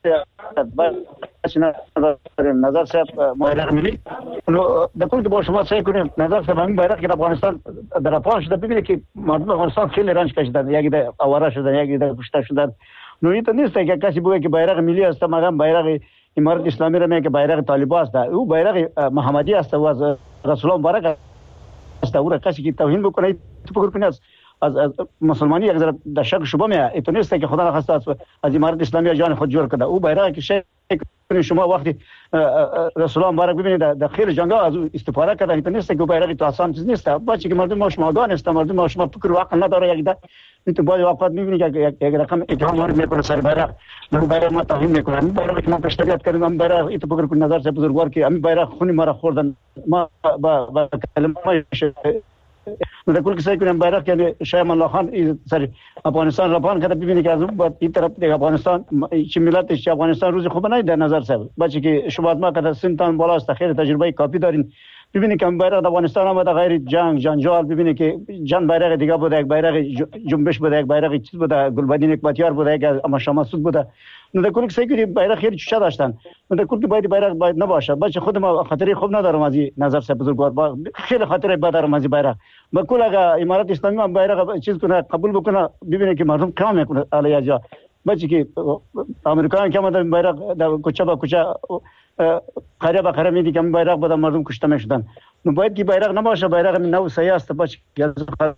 S7: نظر صاحب بیرق ملی در کل که با شما سعی کنیم نظر صاحب همین بیرق که افغانستان در افغان شده ببینید که مردم افغانستان خیلی رنج کشیدن، یکی در آواره شدن، یکی در کشته شدن. نوعی تو نیست که کسی بگه که بیرق ملی است، مگم بیرق امارت اسلامی را میگه که بیرق طالبان است، او بیرق محمدی است و از رسول الله مبارک است. او را کسی که توهین بکنه تو فکر کنید از از مسلمانی یک ذره در شک شبه میه. ایتو نیست که خدا نخواسته از امارت اسلامی جان خود جور کرده. او بیرق که شک شما وقتی رسول الله مبارک ببینید در خیلی جنگا از استفاده کرده. ایتو نیست که بیرق تو آسان چیز نیست. بچه که مردم ما شما گان است، مردم ما شما فکر و عقل نداره. یک ده تو باید وقت میبینی که یک رقم اتهام وارد میکنه سر بیرق. من بیرق ما توهین میکنه. من بیرق که ما تشریعات کردیم، من بیرق ایتو فکر کنید نظر سے بزرگوار که همین بیرق خونی ما را خوردن. ما با با کلمه در کل که سعی کنیم بیرق یعنی شاه الله خان سر افغانستان را بان کرده. ببینید که از اون این طرف دیگه افغانستان چه ملت چه افغانستان روزی خوب نه در نظر صاحب. بچه که شما ما کده سنتان بالا است، خیلی تجربه کافی دارین. ببینید که بیرق افغانستان آمده غیر جنگ جنجال. ببینید که جن بیرق دیگه بوده، یک بیرق جنبش بوده، یک بیرق چیز بوده، گلبدین اکباتیار بوده، یک اما شما سود بوده. در کل که سعی کنیم بیرق خیلی چوچه داشتن. در کل که باید بیرق باید نباشه. بچه خود ما خاطری خوب ندارم از این نظر صاحب بزرگوار، خیلی خاطری بد دارم از این بیرق. با کل اگه امارت اسلامی هم بیرق چیز کنه قبول بکنه، ببینه که مردم کم میکنه علیه جا. بچه که امریکایان که آمدن بیرق در کوچه با کوچه قریه با قریه میدی که بیرق بودن مردم کشته میشدن. نو باید که بیرق نباشه، بیرق نو سایه است. بچه که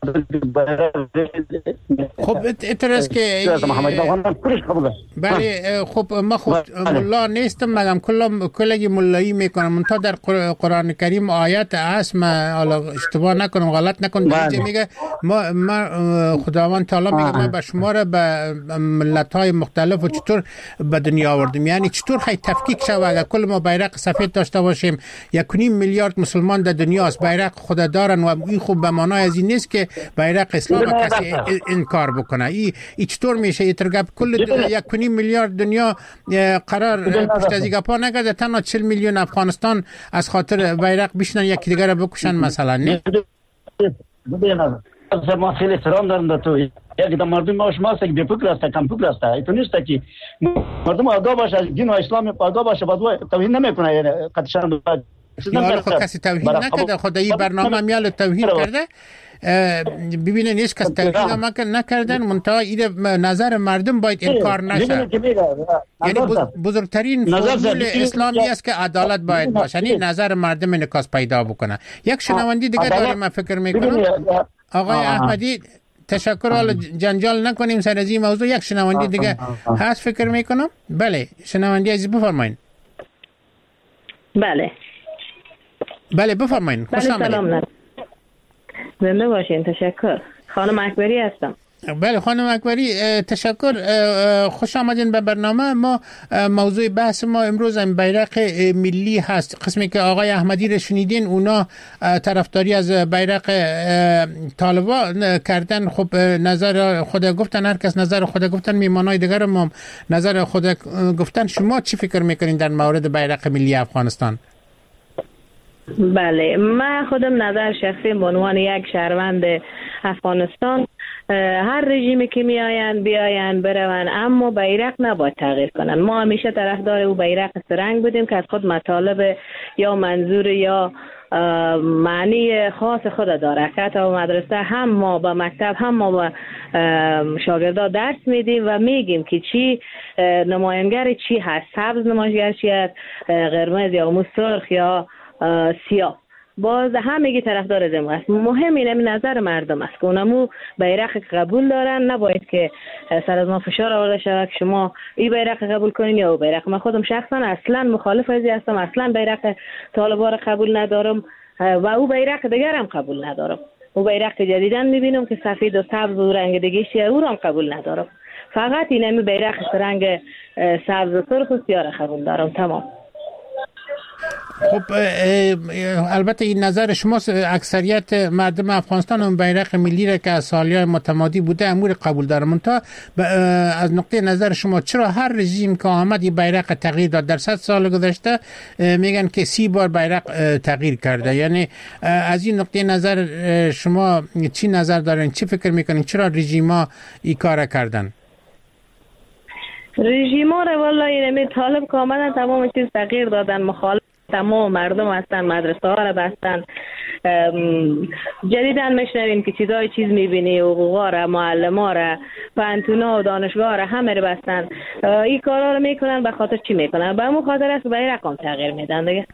S3: خب اعتراض که بله خب ما خود ملا نیستم، مگم کلا کلگی ملایی میکنم. منتها در قرآن کریم آیت هست، ما اشتباه نکنم غلط نکنم، میگه ما ما خداوند تعالی میگه ما به شما را به ملت‌های مختلف و چطور به دنیا آوردیم. یعنی چطور خیلی تفکیک شود اگر کل ما بیرق سفید داشته باشیم. یک و نیم میلیارد مسلمان در دنیاست، بیرق خود دارن و این خوب به معنای از این نیست که بیرق اسلام کسی انکار بکنه. ای چطور میشه ایترگب کل یک و نیم میلیارد دنیا قرار پشت از گپا نگرده تنها چهل میلیون افغانستان از خاطر بیرق بشنن یکی دیگر رو بکشن مثلا؟ نه
S7: ما خیلی احترام دارم در تو. یک در مردم ما شما است که بی فکر است، کم فکر است. ایتو نیست که مردم آگاه باشه از دین و اسلام، آگاه باشه بعد توهین نمیکنه. یعنی قطعاً
S3: یار خود کسی توهین نکرده، خدایی برنامه میال توهین کرده. ببینین هیچ کس توهین هم نکردن، منتها این نظر مردم باید انکار نشه. یعنی بزرگترین فرمول اسلامی است که عدالت باید باشه، یعنی نظر مردم انعکاس پیدا بکنه. یک شنوندی دیگه داریم من فکر میکنم. آقای احمدی تشکر، حالا جنجال نکنیم سر از این موضوع. یک شنوندی دیگه هست فکر میکنم. بله شنوندی عزیز بفرمایید.
S8: بله
S3: بله بفرمایید. خوش آمدید.
S8: سلام. زنده باشین. تشکر. خانم اکبری هستم.
S3: بله خانم اکبری تشکر، خوش آمدین به برنامه ما. موضوع بحث ما امروز هم بیرق ملی هست. قسمی که آقای احمدی رو شنیدین، اونا طرفداری از بیرق طالبان کردن. خب نظر خود گفتن، هر کس نظر خود گفتن، میمانای دیگر هم نظر خود گفتن. شما چی فکر میکنین در مورد بیرق ملی افغانستان؟
S8: بله من خودم نظر شخصی به عنوان یک شهروند افغانستان، هر رژیمی که می آین بیاین برون، اما بیرق نباید تغییر کنن. ما همیشه طرفدار او بیرق سرنگ بودیم که از خود مطالب یا منظور یا معنی خاص خود داره. که تا مدرسه هم ما با مکتب هم ما با شاگردا درس میدیم و میگیم که چی نماینگر چی هست، سبز نماینگر چی هست، قرمز یا موس سرخ یا سیاه. باز همگی طرفدار زم است. مهم اینه نظر مردم است که اونمو بیرق قبول دارن. نباید که سر از ما فشار آورده شود که شما این بیرق قبول کنین یا او بیرق. من خودم شخصا اصلا مخالف ازی هستم، اصلا بیرق طالبان قبول ندارم و او بیرق دیگر هم قبول ندارم. و بیرق جدیدن میبینم که سفید و سبز و رنگ دیگه او را هم قبول ندارم. فقط این همی بیرق رنگ سبز و سرخ و سیاه قبول دارم. تمام.
S3: خب البته این نظر شما، اکثریت مردم افغانستان اون بیرق ملی را که از سالیان متمادی بوده امور قبول دارم. تا از نقطه نظر شما چرا هر رژیم که آمد این بیرق تغییر داد؟ در صد سال گذشته میگن که سی بار بیرق تغییر کرده. یعنی از این نقطه نظر شما چی نظر دارین؟ چی فکر میکنین چرا رژیما این کار کردن؟
S8: رژیما را والله این طالب که آمدن تمام چیز تغییر دادن، مخالف تمام مردم هستن، مدرسه ها را بستن. جدیدن میشنویم که چیزای چیز میبینی، حقوقا را، معلم ها را، پانتونا و دانشگاه را همه را بستن. این کارا را میکنن به خاطر چی میکنن؟ به همون خاطر است که به رقم تغییر میدن دیگه.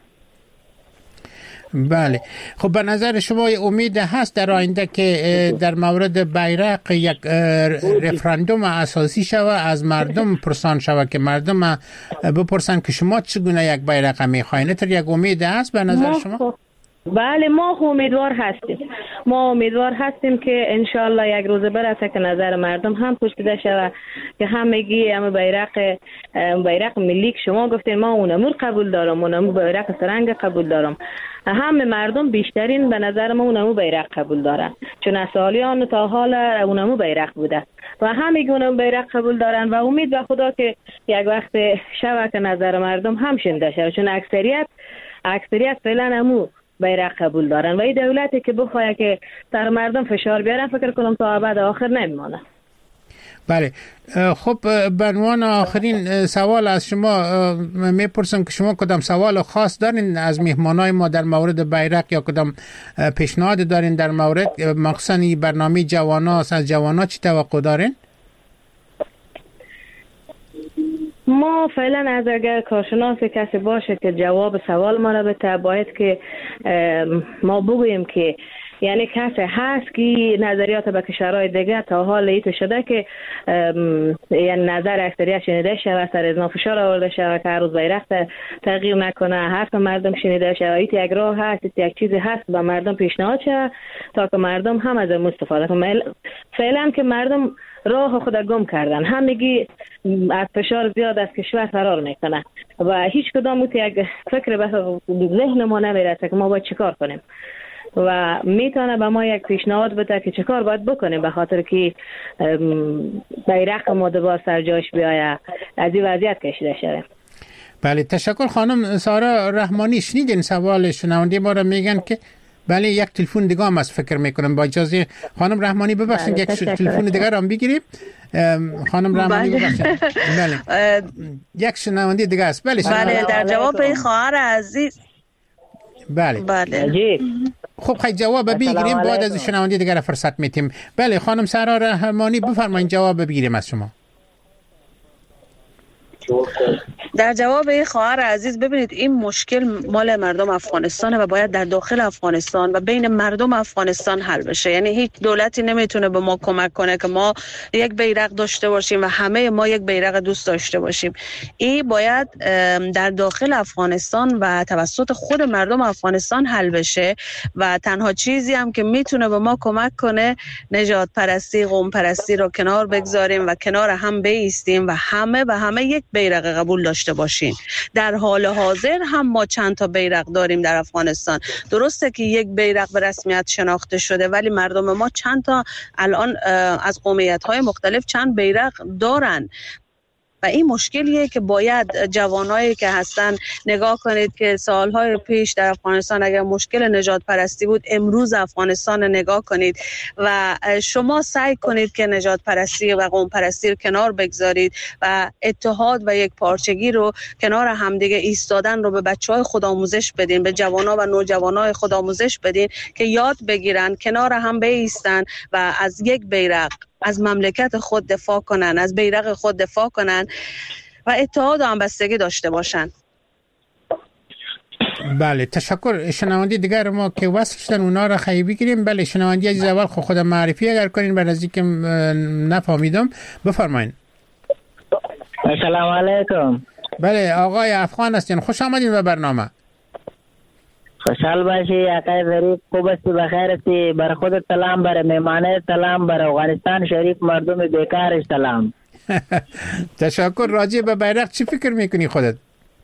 S3: بله. خب به نظر شما امید هست در آینده که در مورد بیرق یک رفراندوم اساسی شوه، از مردم پرسان شوه که مردم بپرسن که شما چگونه یک بیرق میخواین؟ تر یک امید هست به نظر شما؟
S8: بله ما امیدوار هستیم. ما امیدوار هستیم که انشالله یک روز برسه که نظر مردم هم پوشیده شود که همگی هم بیرق بیرق ملی که شما گفتین ما اونمو قبول دارم، اونمو بیرق سرنگ قبول دارم. همه مردم بیشترین به نظر ما اونمو بیرق قبول دارن، چون از سالیان تا حال اونمو بیرق بوده و همه اونمو بیرق قبول دارن و امید به خدا که یک وقت شود که نظر مردم هم شنیده شود، چون اکثریت اکثریت فعلا همو بیرق قبول دارن و این دولتی که بخواه که در مردم فشار بیارن فکر کنم تا ابد آخر نمیمانه.
S3: بله. خب به عنوان آخرین سوال از شما میپرسم که شما کدام سوال خاص دارین از مهمانای ما در مورد بیرق یا کدام پیشنهاد دارین در مورد مخصوصا این برنامه جوانا؟ از جوانا چی توقع دارین؟
S8: ما فعلا از اگر کارشناس کسی باشه که جواب سوال ما را بده، باید که ما بگوییم که یعنی کسی هست که نظریات به کشورهای دیگه تا حال ایتو شده که یعنی نظر اکثریت شنیده شده، سر از فشار آورده شده که هر روز بیرق تغییر نکنه، حرف مردم شنیده شده. ایت یک راه هست، ایت یک چیزی هست به مردم پیشنهاد شده تا که مردم هم از اون استفاده کنه. فعلا که مردم راه خود گم کردن، همگی از فشار زیاد از کشور فرار میکنه و هیچ کدام اوت یک فکر به ذهن ما نمیرسه که ما باید چیکار کنیم و میتونه به ما یک پیشنهاد بده که چیکار باید بکنیم به خاطر که بیرق ما دوباره سر جاش بیایه، از این وضعیت کشیده شده.
S3: بله تشکر خانم سارا رحمانی. شنیدین سوال شنونده ما را؟ میگن که بله یک تلفن دیگه هم از فکر میکنم. با اجازه خانم رحمانی ببخشید یک تلفن دیگه را هم بگیریم. خانم رحمانی ببخشید. بله یک شنونده دیگه است. بله
S4: بله در جواب این خواهر عزیز.
S3: بله
S8: بله
S3: خب خیلی جواب بگیریم بعد از شنونده دیگه فرصت میتیم. بله خانم سارا رحمانی بفرمایید جواب بگیریم از شما.
S4: در جواب این خواهر عزیز، ببینید این مشکل مال مردم افغانستانه و باید در داخل افغانستان و بین مردم افغانستان حل بشه. یعنی هیچ دولتی نمیتونه به ما کمک کنه که ما یک بیرق داشته باشیم و همه ما یک بیرق دوست داشته باشیم. این باید در داخل افغانستان و توسط خود مردم افغانستان حل بشه و تنها چیزی هم که میتونه به ما کمک کنه نجات پرستی، قوم پرستی رو کنار بگذاریم و کنار هم بایستیم و همه و همه یک بیرق قبول داشته باشیم. در حال حاضر هم ما چند تا بیرق داریم در افغانستان. درسته که یک بیرق به رسمیت شناخته شده ولی مردم ما چند تا الان از قومیت‌های مختلف چند بیرق دارن و این مشکلیه که باید جوانایی که هستن نگاه کنید که سالهای پیش در افغانستان اگر مشکل نجات پرستی بود، امروز افغانستان نگاه کنید و شما سعی کنید که نجات پرستی و قوم پرستی رو کنار بگذارید و اتحاد و یک پارچگی رو کنار همدیگه ایستادن رو به بچهای خود آموزش بدین، به جوانا و نوجوانای خود آموزش بدین که یاد بگیرن کنار هم بایستن و از یک بیرق از مملکت خود دفاع کنن، از بیرق خود دفاع کنن و اتحاد و همبستگی داشته باشن.
S3: بله تشکر. شنوندی دیگر ما که وصل شدن اونا را خیلی بگیریم. بله شنوندی عزیز اول خود خود معرفی اگر کنین بر از اینکه نفهمیدم بفرمایید.
S9: السلام علیکم.
S3: بله آقای افغان هستین، خوش آمدین به برنامه.
S9: خوشحال باشی آقای ظریف، خوب هستی، بخیر هستی؟ بر خودت سلام، بر مهمانه سلام، بر افغانستان شریف مردم بیکارش سلام.
S3: تشکر. راجع به بیرق چی فکر میکنی خودت؟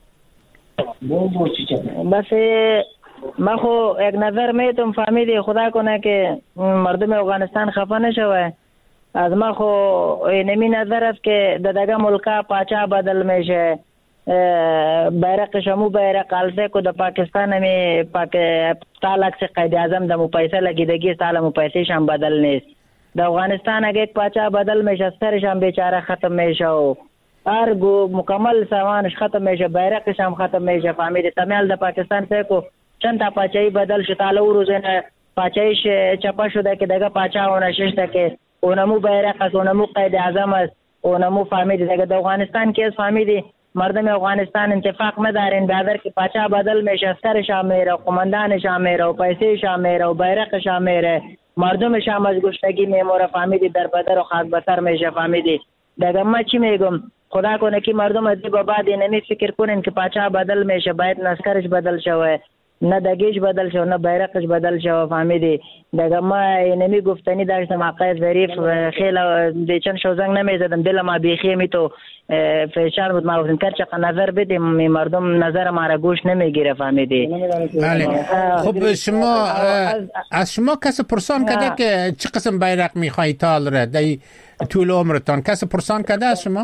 S9: بس من خو یک نظر میتونم فهمیدی، خدا کنه که مردم افغانستان خفه نشوه. از ما خو اینمی نظر است که دادگاه ملکا پاچا بدل میشه، بیرق شمو بیرق السه کو د پاکستان می پاک تالک سے قائد اعظم د مو پیسې لګیدګي سال مو پیسې شم بدل نیست. د افغانستان اگه یک پاچا بدل میشه سرش هم بیچاره ختم میشه و ارگو مکمل سامانش ختم میشه، بیرقش هم ختم میشه. فهمیدی تمیل د پاکستان سے کو چند تا پاچایی بدل شد، تعالی روزنه پاچایش چپا شده که دیگه پاچا و نشسته که اونمو بیرق است، اونمو قائد اعظم است، اونمو فهمیدی دیگه د افغانستان کیس فهمیدی مردم افغانستان اتفاق ندارین بعد که پاچا بدل میشه سرش هم میره، قماندانش هم میره و پیسهش هم میره و بیرقش هم میره، مردمش هم از گشتگی میموره. فهمیدی در بدر و خاک بسر میشه. فهمیدی دیگه ما چی میگم، خدا کنه که مردم از دیگه بعد نمی فکر کنین که پاچا بدل میشه باید نسکرش بدل شوه، نه دگیش بدل شو، نه بیرقش بدل شو. فهمیدی دیگه ما نمی گفتنی داشتم آقای ظریف، خیلی دیچن شو زنگ نمیزدم، دل ما بیخی می تو فشار بود. ما گفتم کرچه نظر بدیم، مردم نظر ما را گوش نمیگیره. فهمیدی؟
S3: بله. خب شما از شما کسی پرسان کده که چه قسم بیرق میخوایی تال را دی طول عمرتان؟ کسی پرسان کده از شما؟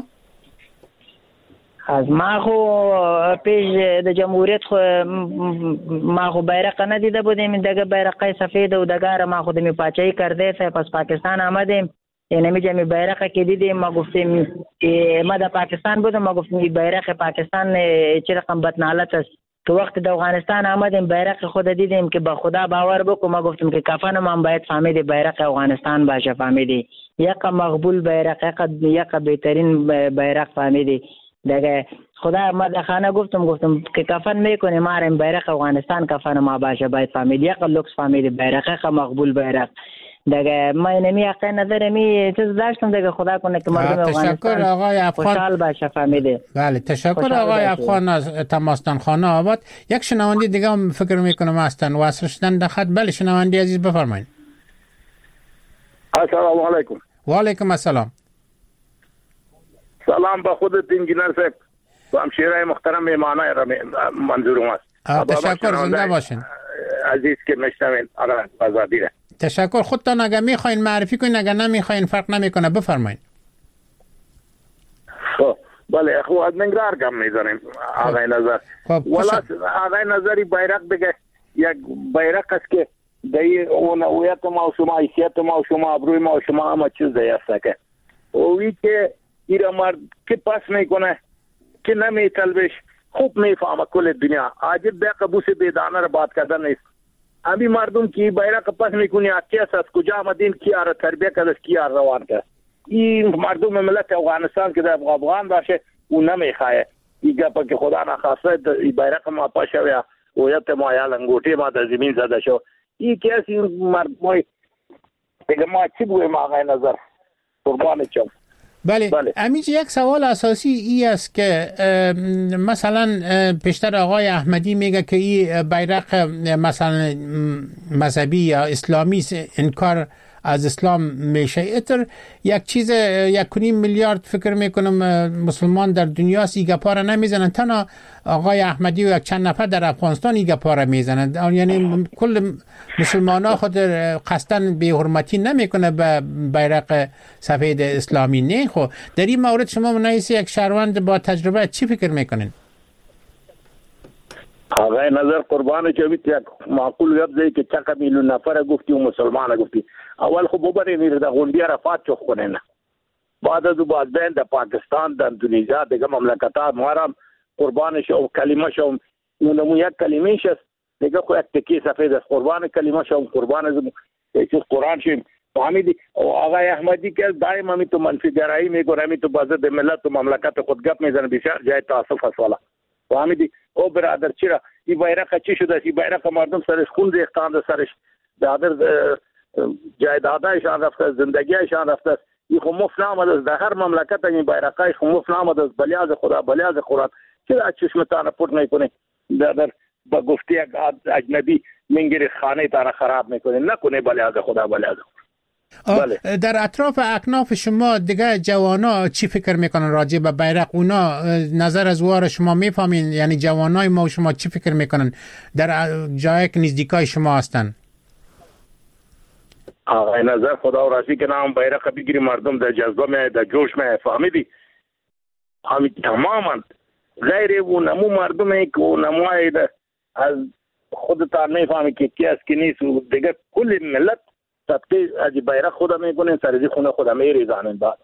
S9: از ما خو پیش د جمهوریت خو ما خو بیرق ندیده بودیم، دیگه بیرقای سفید و دیگه ما خود می پاچایی کرده ته، پس پاکستان آمدیم یعنی می جمی بیرق که دیدیم ما گفتیم که ما در پاکستان بودم، ما گفتیم بیرق پاکستان چه رقم بدنالت است. تو وقت در افغانستان آمدیم بیرق خود دیدیم که با خدا باور بکو، ما گفتیم که کفن ما باید فهمیدی بیرق افغانستان باشه. فهمیدی یک مقبول بیرق، یک بهترین بیرق. فهمیدی دیگه خدا ما در خانه گفتم گفتم که کفن میکنیم ما ریم بیرق افغانستان کفن ما باشه باید. فهمیدی یک لوکس فهمیدی بیرق یک مقبول بیرق. دیگه ما اینمی حقی نظر می چیز داشتم دیگه خدا کنه که مردم
S3: افغانستان
S9: آقای افغان خوشحال باشه. فهمیدی؟
S3: بله تشکر آقای افغان از تماستان خانه آباد. یک شنونده دیگه هم فکر میکنم هستن واسه شدن در خط. بله شنونده عزیز بفرمایید.
S10: السلام علیکم.
S3: و علیکم السلام.
S10: سلام به خودت انجینر صاحب و همشیره محترم میمانه را منظورم است.
S3: تشکر، زنده باشین
S10: عزیز که میشنوین. آزادی را
S3: تشکر. خودتان اگه میخواین معرفی کنین، اگه نمیخواین فرق نمیکنه بفرمایید.
S10: خب بله خب از نگرار کم میزنیم آقای نظر. ولی آقای نظری بیرق دیگه یک بیرق است که دی اون هویت ما و شما، حیثیت ما و شما، ابروی ما و شما همه چیز دی است که اوی که ایرا مرد که پس میکنه که نمیطلبش خوب میفهمه کل دنیا. عاجز به قبوس بیدانه را بات کردن نیست. امی مردم کی بیرق پس میکنی کی از کجا آمدین، کی آره تربیه کرد، کی آره روان کرد. این مردم ملت افغانستان که در افغان باشه اون نمیخواه ایگه پا که خدا نخواسته بیرق ما پاشه و هویت ما یا لنگوٹی ما در زمین زده شو. این که از این مردم دیگه ما چی بویم آقای نظر قربان چم.
S3: بله, بله. امیج یک سوال اساسی ای است که مثلا پیشتر آقای احمدی میگه که این بیرق مثلا مذهبی یا اسلامی انکار از اسلام میشه. اتر یک چیز یک کنیم میلیارد فکر میکنم مسلمان در دنیا ایگه پاره نمیزنن، تنها آقای احمدی و یک چند نفر در افغانستان ایگه پاره میزنن. یعنی کل مسلمان ها خود قصدن به حرمتی نمیکنه به بیرق سفید اسلامی. نه خب در این مورد شما منایسه یک شهروند با تجربه چی فکر میکنین؟
S10: آقای نظر قربان چویت یک معقول گفت که چقدر میلیون نفر گفتی و مسلمان گفتی. اول خب ببرین این در غونډې عرفات چوخ کنین، بعد از بعد بین در پاکستان در اندونیزیا دیگه مملکت‌ها مارم قربان شو کلمه شو اونمو یک کلمه شست دیگه خو یک تکی سفید است قربان کلمه شو قربان از چیز قرآن شیم. فهمیدی آقای احمدی که دائما می تو منفی گرایی میگه می تو بازه د ملت و مملکت خود گپ میزنه، بسیار جای تاسف است والا. فهمیدی او برادر چرا این بیرق چی شده؟ این بیرق مردم سرش خون ریختند، سرش برادر جایدادایشان رفته، زندگیشان رفته. این خو مفت نامد در هر مملکت این بیرقایش خو مفت نامد بلیاز خدا بلیاز قرآن. چرا چشمتان پورت میکنی؟ در با گفته یک اجنبی میگیری خانه تا را خراب میکنه. نکنه بله از خدا بله از
S3: بله. در اطراف اکناف شما دیگه جوانا چی فکر میکنن راجع به بیرق؟ اونا نظر از وار شما میفهمین؟ یعنی جوانای ما و شما چی فکر میکنن در جایی که نزدیکای شما هستن؟
S10: آقای نظر خدا راضی که نام بیرق بگیری مردم در جذبه می در جوش می فهمیدی همین تماما غیر اون نمو مردمی که اون نموهای از خودتان میفهمی که کی است که نیست و دیگه کل ملت تبقی از بیرق خدا میکنن سرزی خونه خدا میریزانن. بعد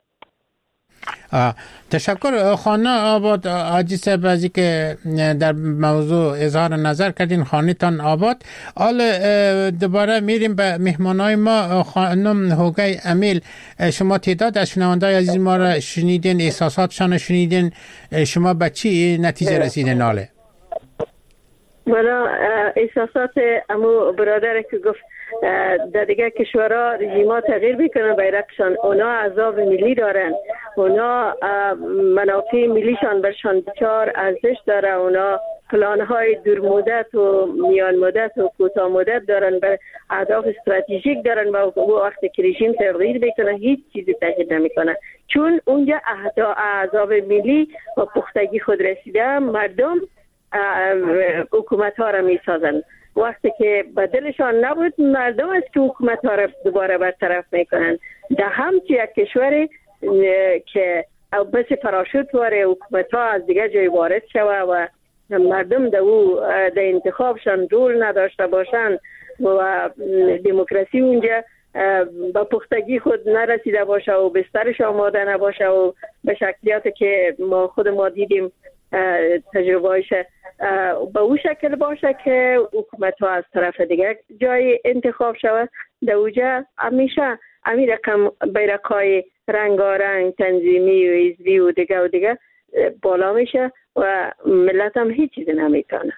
S3: تشکر خانه آباد حاجی صاحب از که در موضوع اظهار نظر کردین. خانه تان آباد. حالا دوباره میریم به مهمانای ما. خانم هوگی امیل، شما تعداد از شنوندای عزیز ما را شنیدین، احساساتشان شنیدین، شما به چی نتیجه رسیدین؟ حاله
S5: والا احساسات امو برادر که گفت در دیگه کشورها رژیما تغییر میکنن بیرقشان، اونا عذاب ملی دارن، اونا منافع ملیشان برشان بچار ارزش داره، اونا پلانهای دور مدت و میان مدت و کوتاه مدت دارن، بر اهداف استراتژیک دارن و وقتی که رژیم تغییر میکنه هیچ چیزی تغییر نمیکنه، چون اونجا عذاب ملی و پختگی خود رسیده. مردم حکومت ها را میسازن، وقتی که بدلشان نبود مردم است که حکومت ها را دوباره برطرف میکنن. در همچی یک کشوری که بس پراشوت واره حکومت ها از دیگه جای وارد شوه و مردم در او در انتخابشان رول نداشته باشن و دموکراسی اونجا با پختگی خود نرسیده باشه و بسترش آماده نباشه و به شکلیات که ما خود ما دیدیم تجربه‌اش به او شکل باشه که حکومت ها از طرف دیگه جای انتخاب شود، در اوجه همیشه امی رقم بیرقای رنگارنگ تنظیمی و حزبی و دیگه و دیگه بالا میشه و ملت هم هیچ چیزی نمیتونه.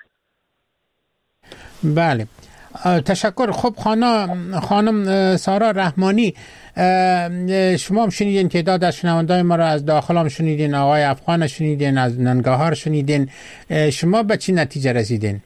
S3: بله تشکر. خب خانم خانم سارا رحمانی، شما هم شنیدین، تعداد از شنوندای ما را از داخل هم شنیدین، آقای افغان شنیدین، از ننگاهار شنیدین، شما به چی نتیجه رسیدین؟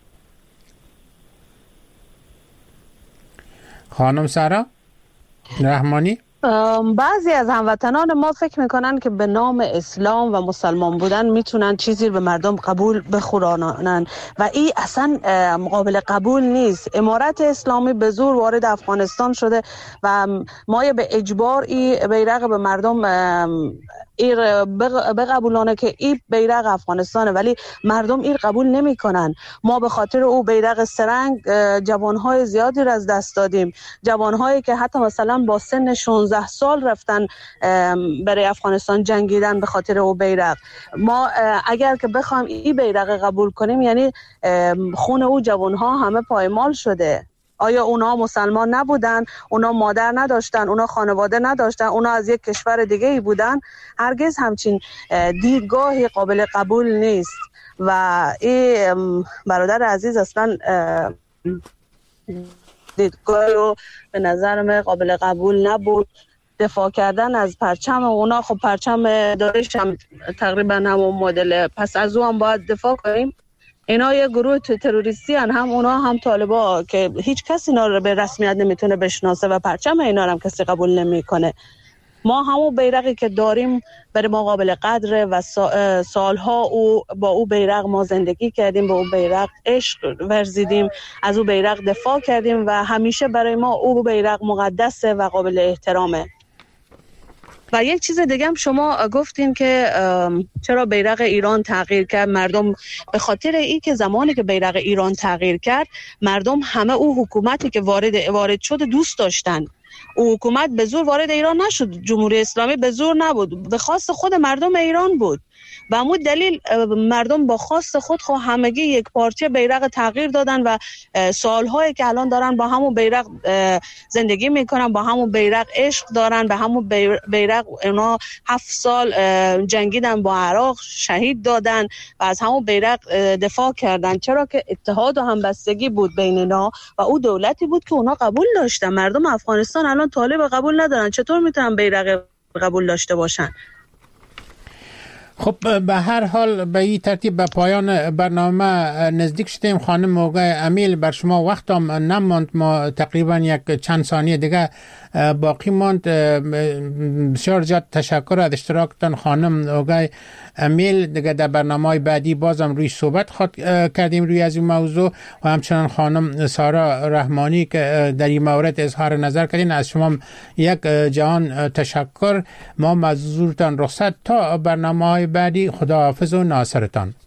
S3: خانم سارا رحمانی؟
S4: بعضی از هموطنان ما فکر میکنن که به نام اسلام و مسلمان بودن میتونن چیزی به مردم قبول بخورانن و این اصلا قابل قبول نیست. امارت اسلامی به زور وارد افغانستان شده و ما به اجبار این بیرق به مردم ایر بقبولانه که این بیرق افغانستانه، ولی مردم این قبول نمی کنن. ما به خاطر او بیرق سرنگ جوانهای زیادی را از دست دادیم، جوانهایی که حتی مثلا با سن شانزده سال رفتن برای افغانستان جنگیدن به خاطر او بیرق. ما اگر که بخوایم این بیرق قبول کنیم یعنی خون او جوانها همه پایمال شده. آیا اونا مسلمان نبودن؟ اونا مادر نداشتن؟ اونا خانواده نداشتن؟ اونا از یک کشور دیگه ای بودن؟ هرگز همچین دیدگاهی قابل قبول نیست و این برادر عزیز اصلا دیدگاهی رو به نظر من قابل قبول نبود. دفاع کردن از پرچم اونا، خب پرچم دارش هم تقریبا همون مدل، پس از او هم باید دفاع کنیم. اینا یه گروه تروریستی هن، هم اونا هم طالبا که هیچ کسی اینا رو به رسمیت نمیتونه بشناسه و پرچم اینا رو هم کسی قبول نمیکنه. ما همون بیرقی که داریم برای ما قابل قدره و سالها او با او بیرق ما زندگی کردیم، با او بیرق عشق ورزیدیم، از او بیرق دفاع کردیم و همیشه برای ما او بیرق مقدسه و قابل احترامه. و یک چیز دیگه هم شما گفتین که چرا بیرق ایران تغییر کرد. مردم به خاطر این که زمانی که بیرق ایران تغییر کرد مردم همه او حکومتی که وارد وارد شد دوست داشتن. او حکومت به زور وارد ایران نشد، جمهوری اسلامی به زور نبود، به خواست خود مردم ایران بود. و همون دلیل مردم با خواست خود خود همگی یک پارچه بیرق تغییر دادن و سالهایی که الان دارن با همون بیرق زندگی میکنن، با همون بیرق عشق دارن، به همون بیرق اونا هفت سال جنگیدن با عراق، شهید دادن و از همون بیرق دفاع کردن، چرا که اتحاد و همبستگی بود بین اینا و او دولتی بود که اونا قبول داشتن. مردم افغانستان الان طالب قبول ندارن، چطور میتونن بیرق قبول داشته باشن؟
S3: خب به هر حال به این ترتیب به پایان برنامه نزدیک شدیم. خانم موقع امیل، بر شما وقت هم نماند، ما تقریبا یک چند ثانیه دیگه باقی ماند. بسیار زیاد تشکر از اشتراکتان خانم موقع امیل. دیگه در برنامه بعدی بازم روی صحبت خود کردیم روی از این موضوع و همچنان خانم سارا رحمانی که در این مورد اظهار نظر کردین. از شما یک جهان تشکر. ما مزورتان رخصت تا برنامه های بعدی. خداحافظ و ناصرتان.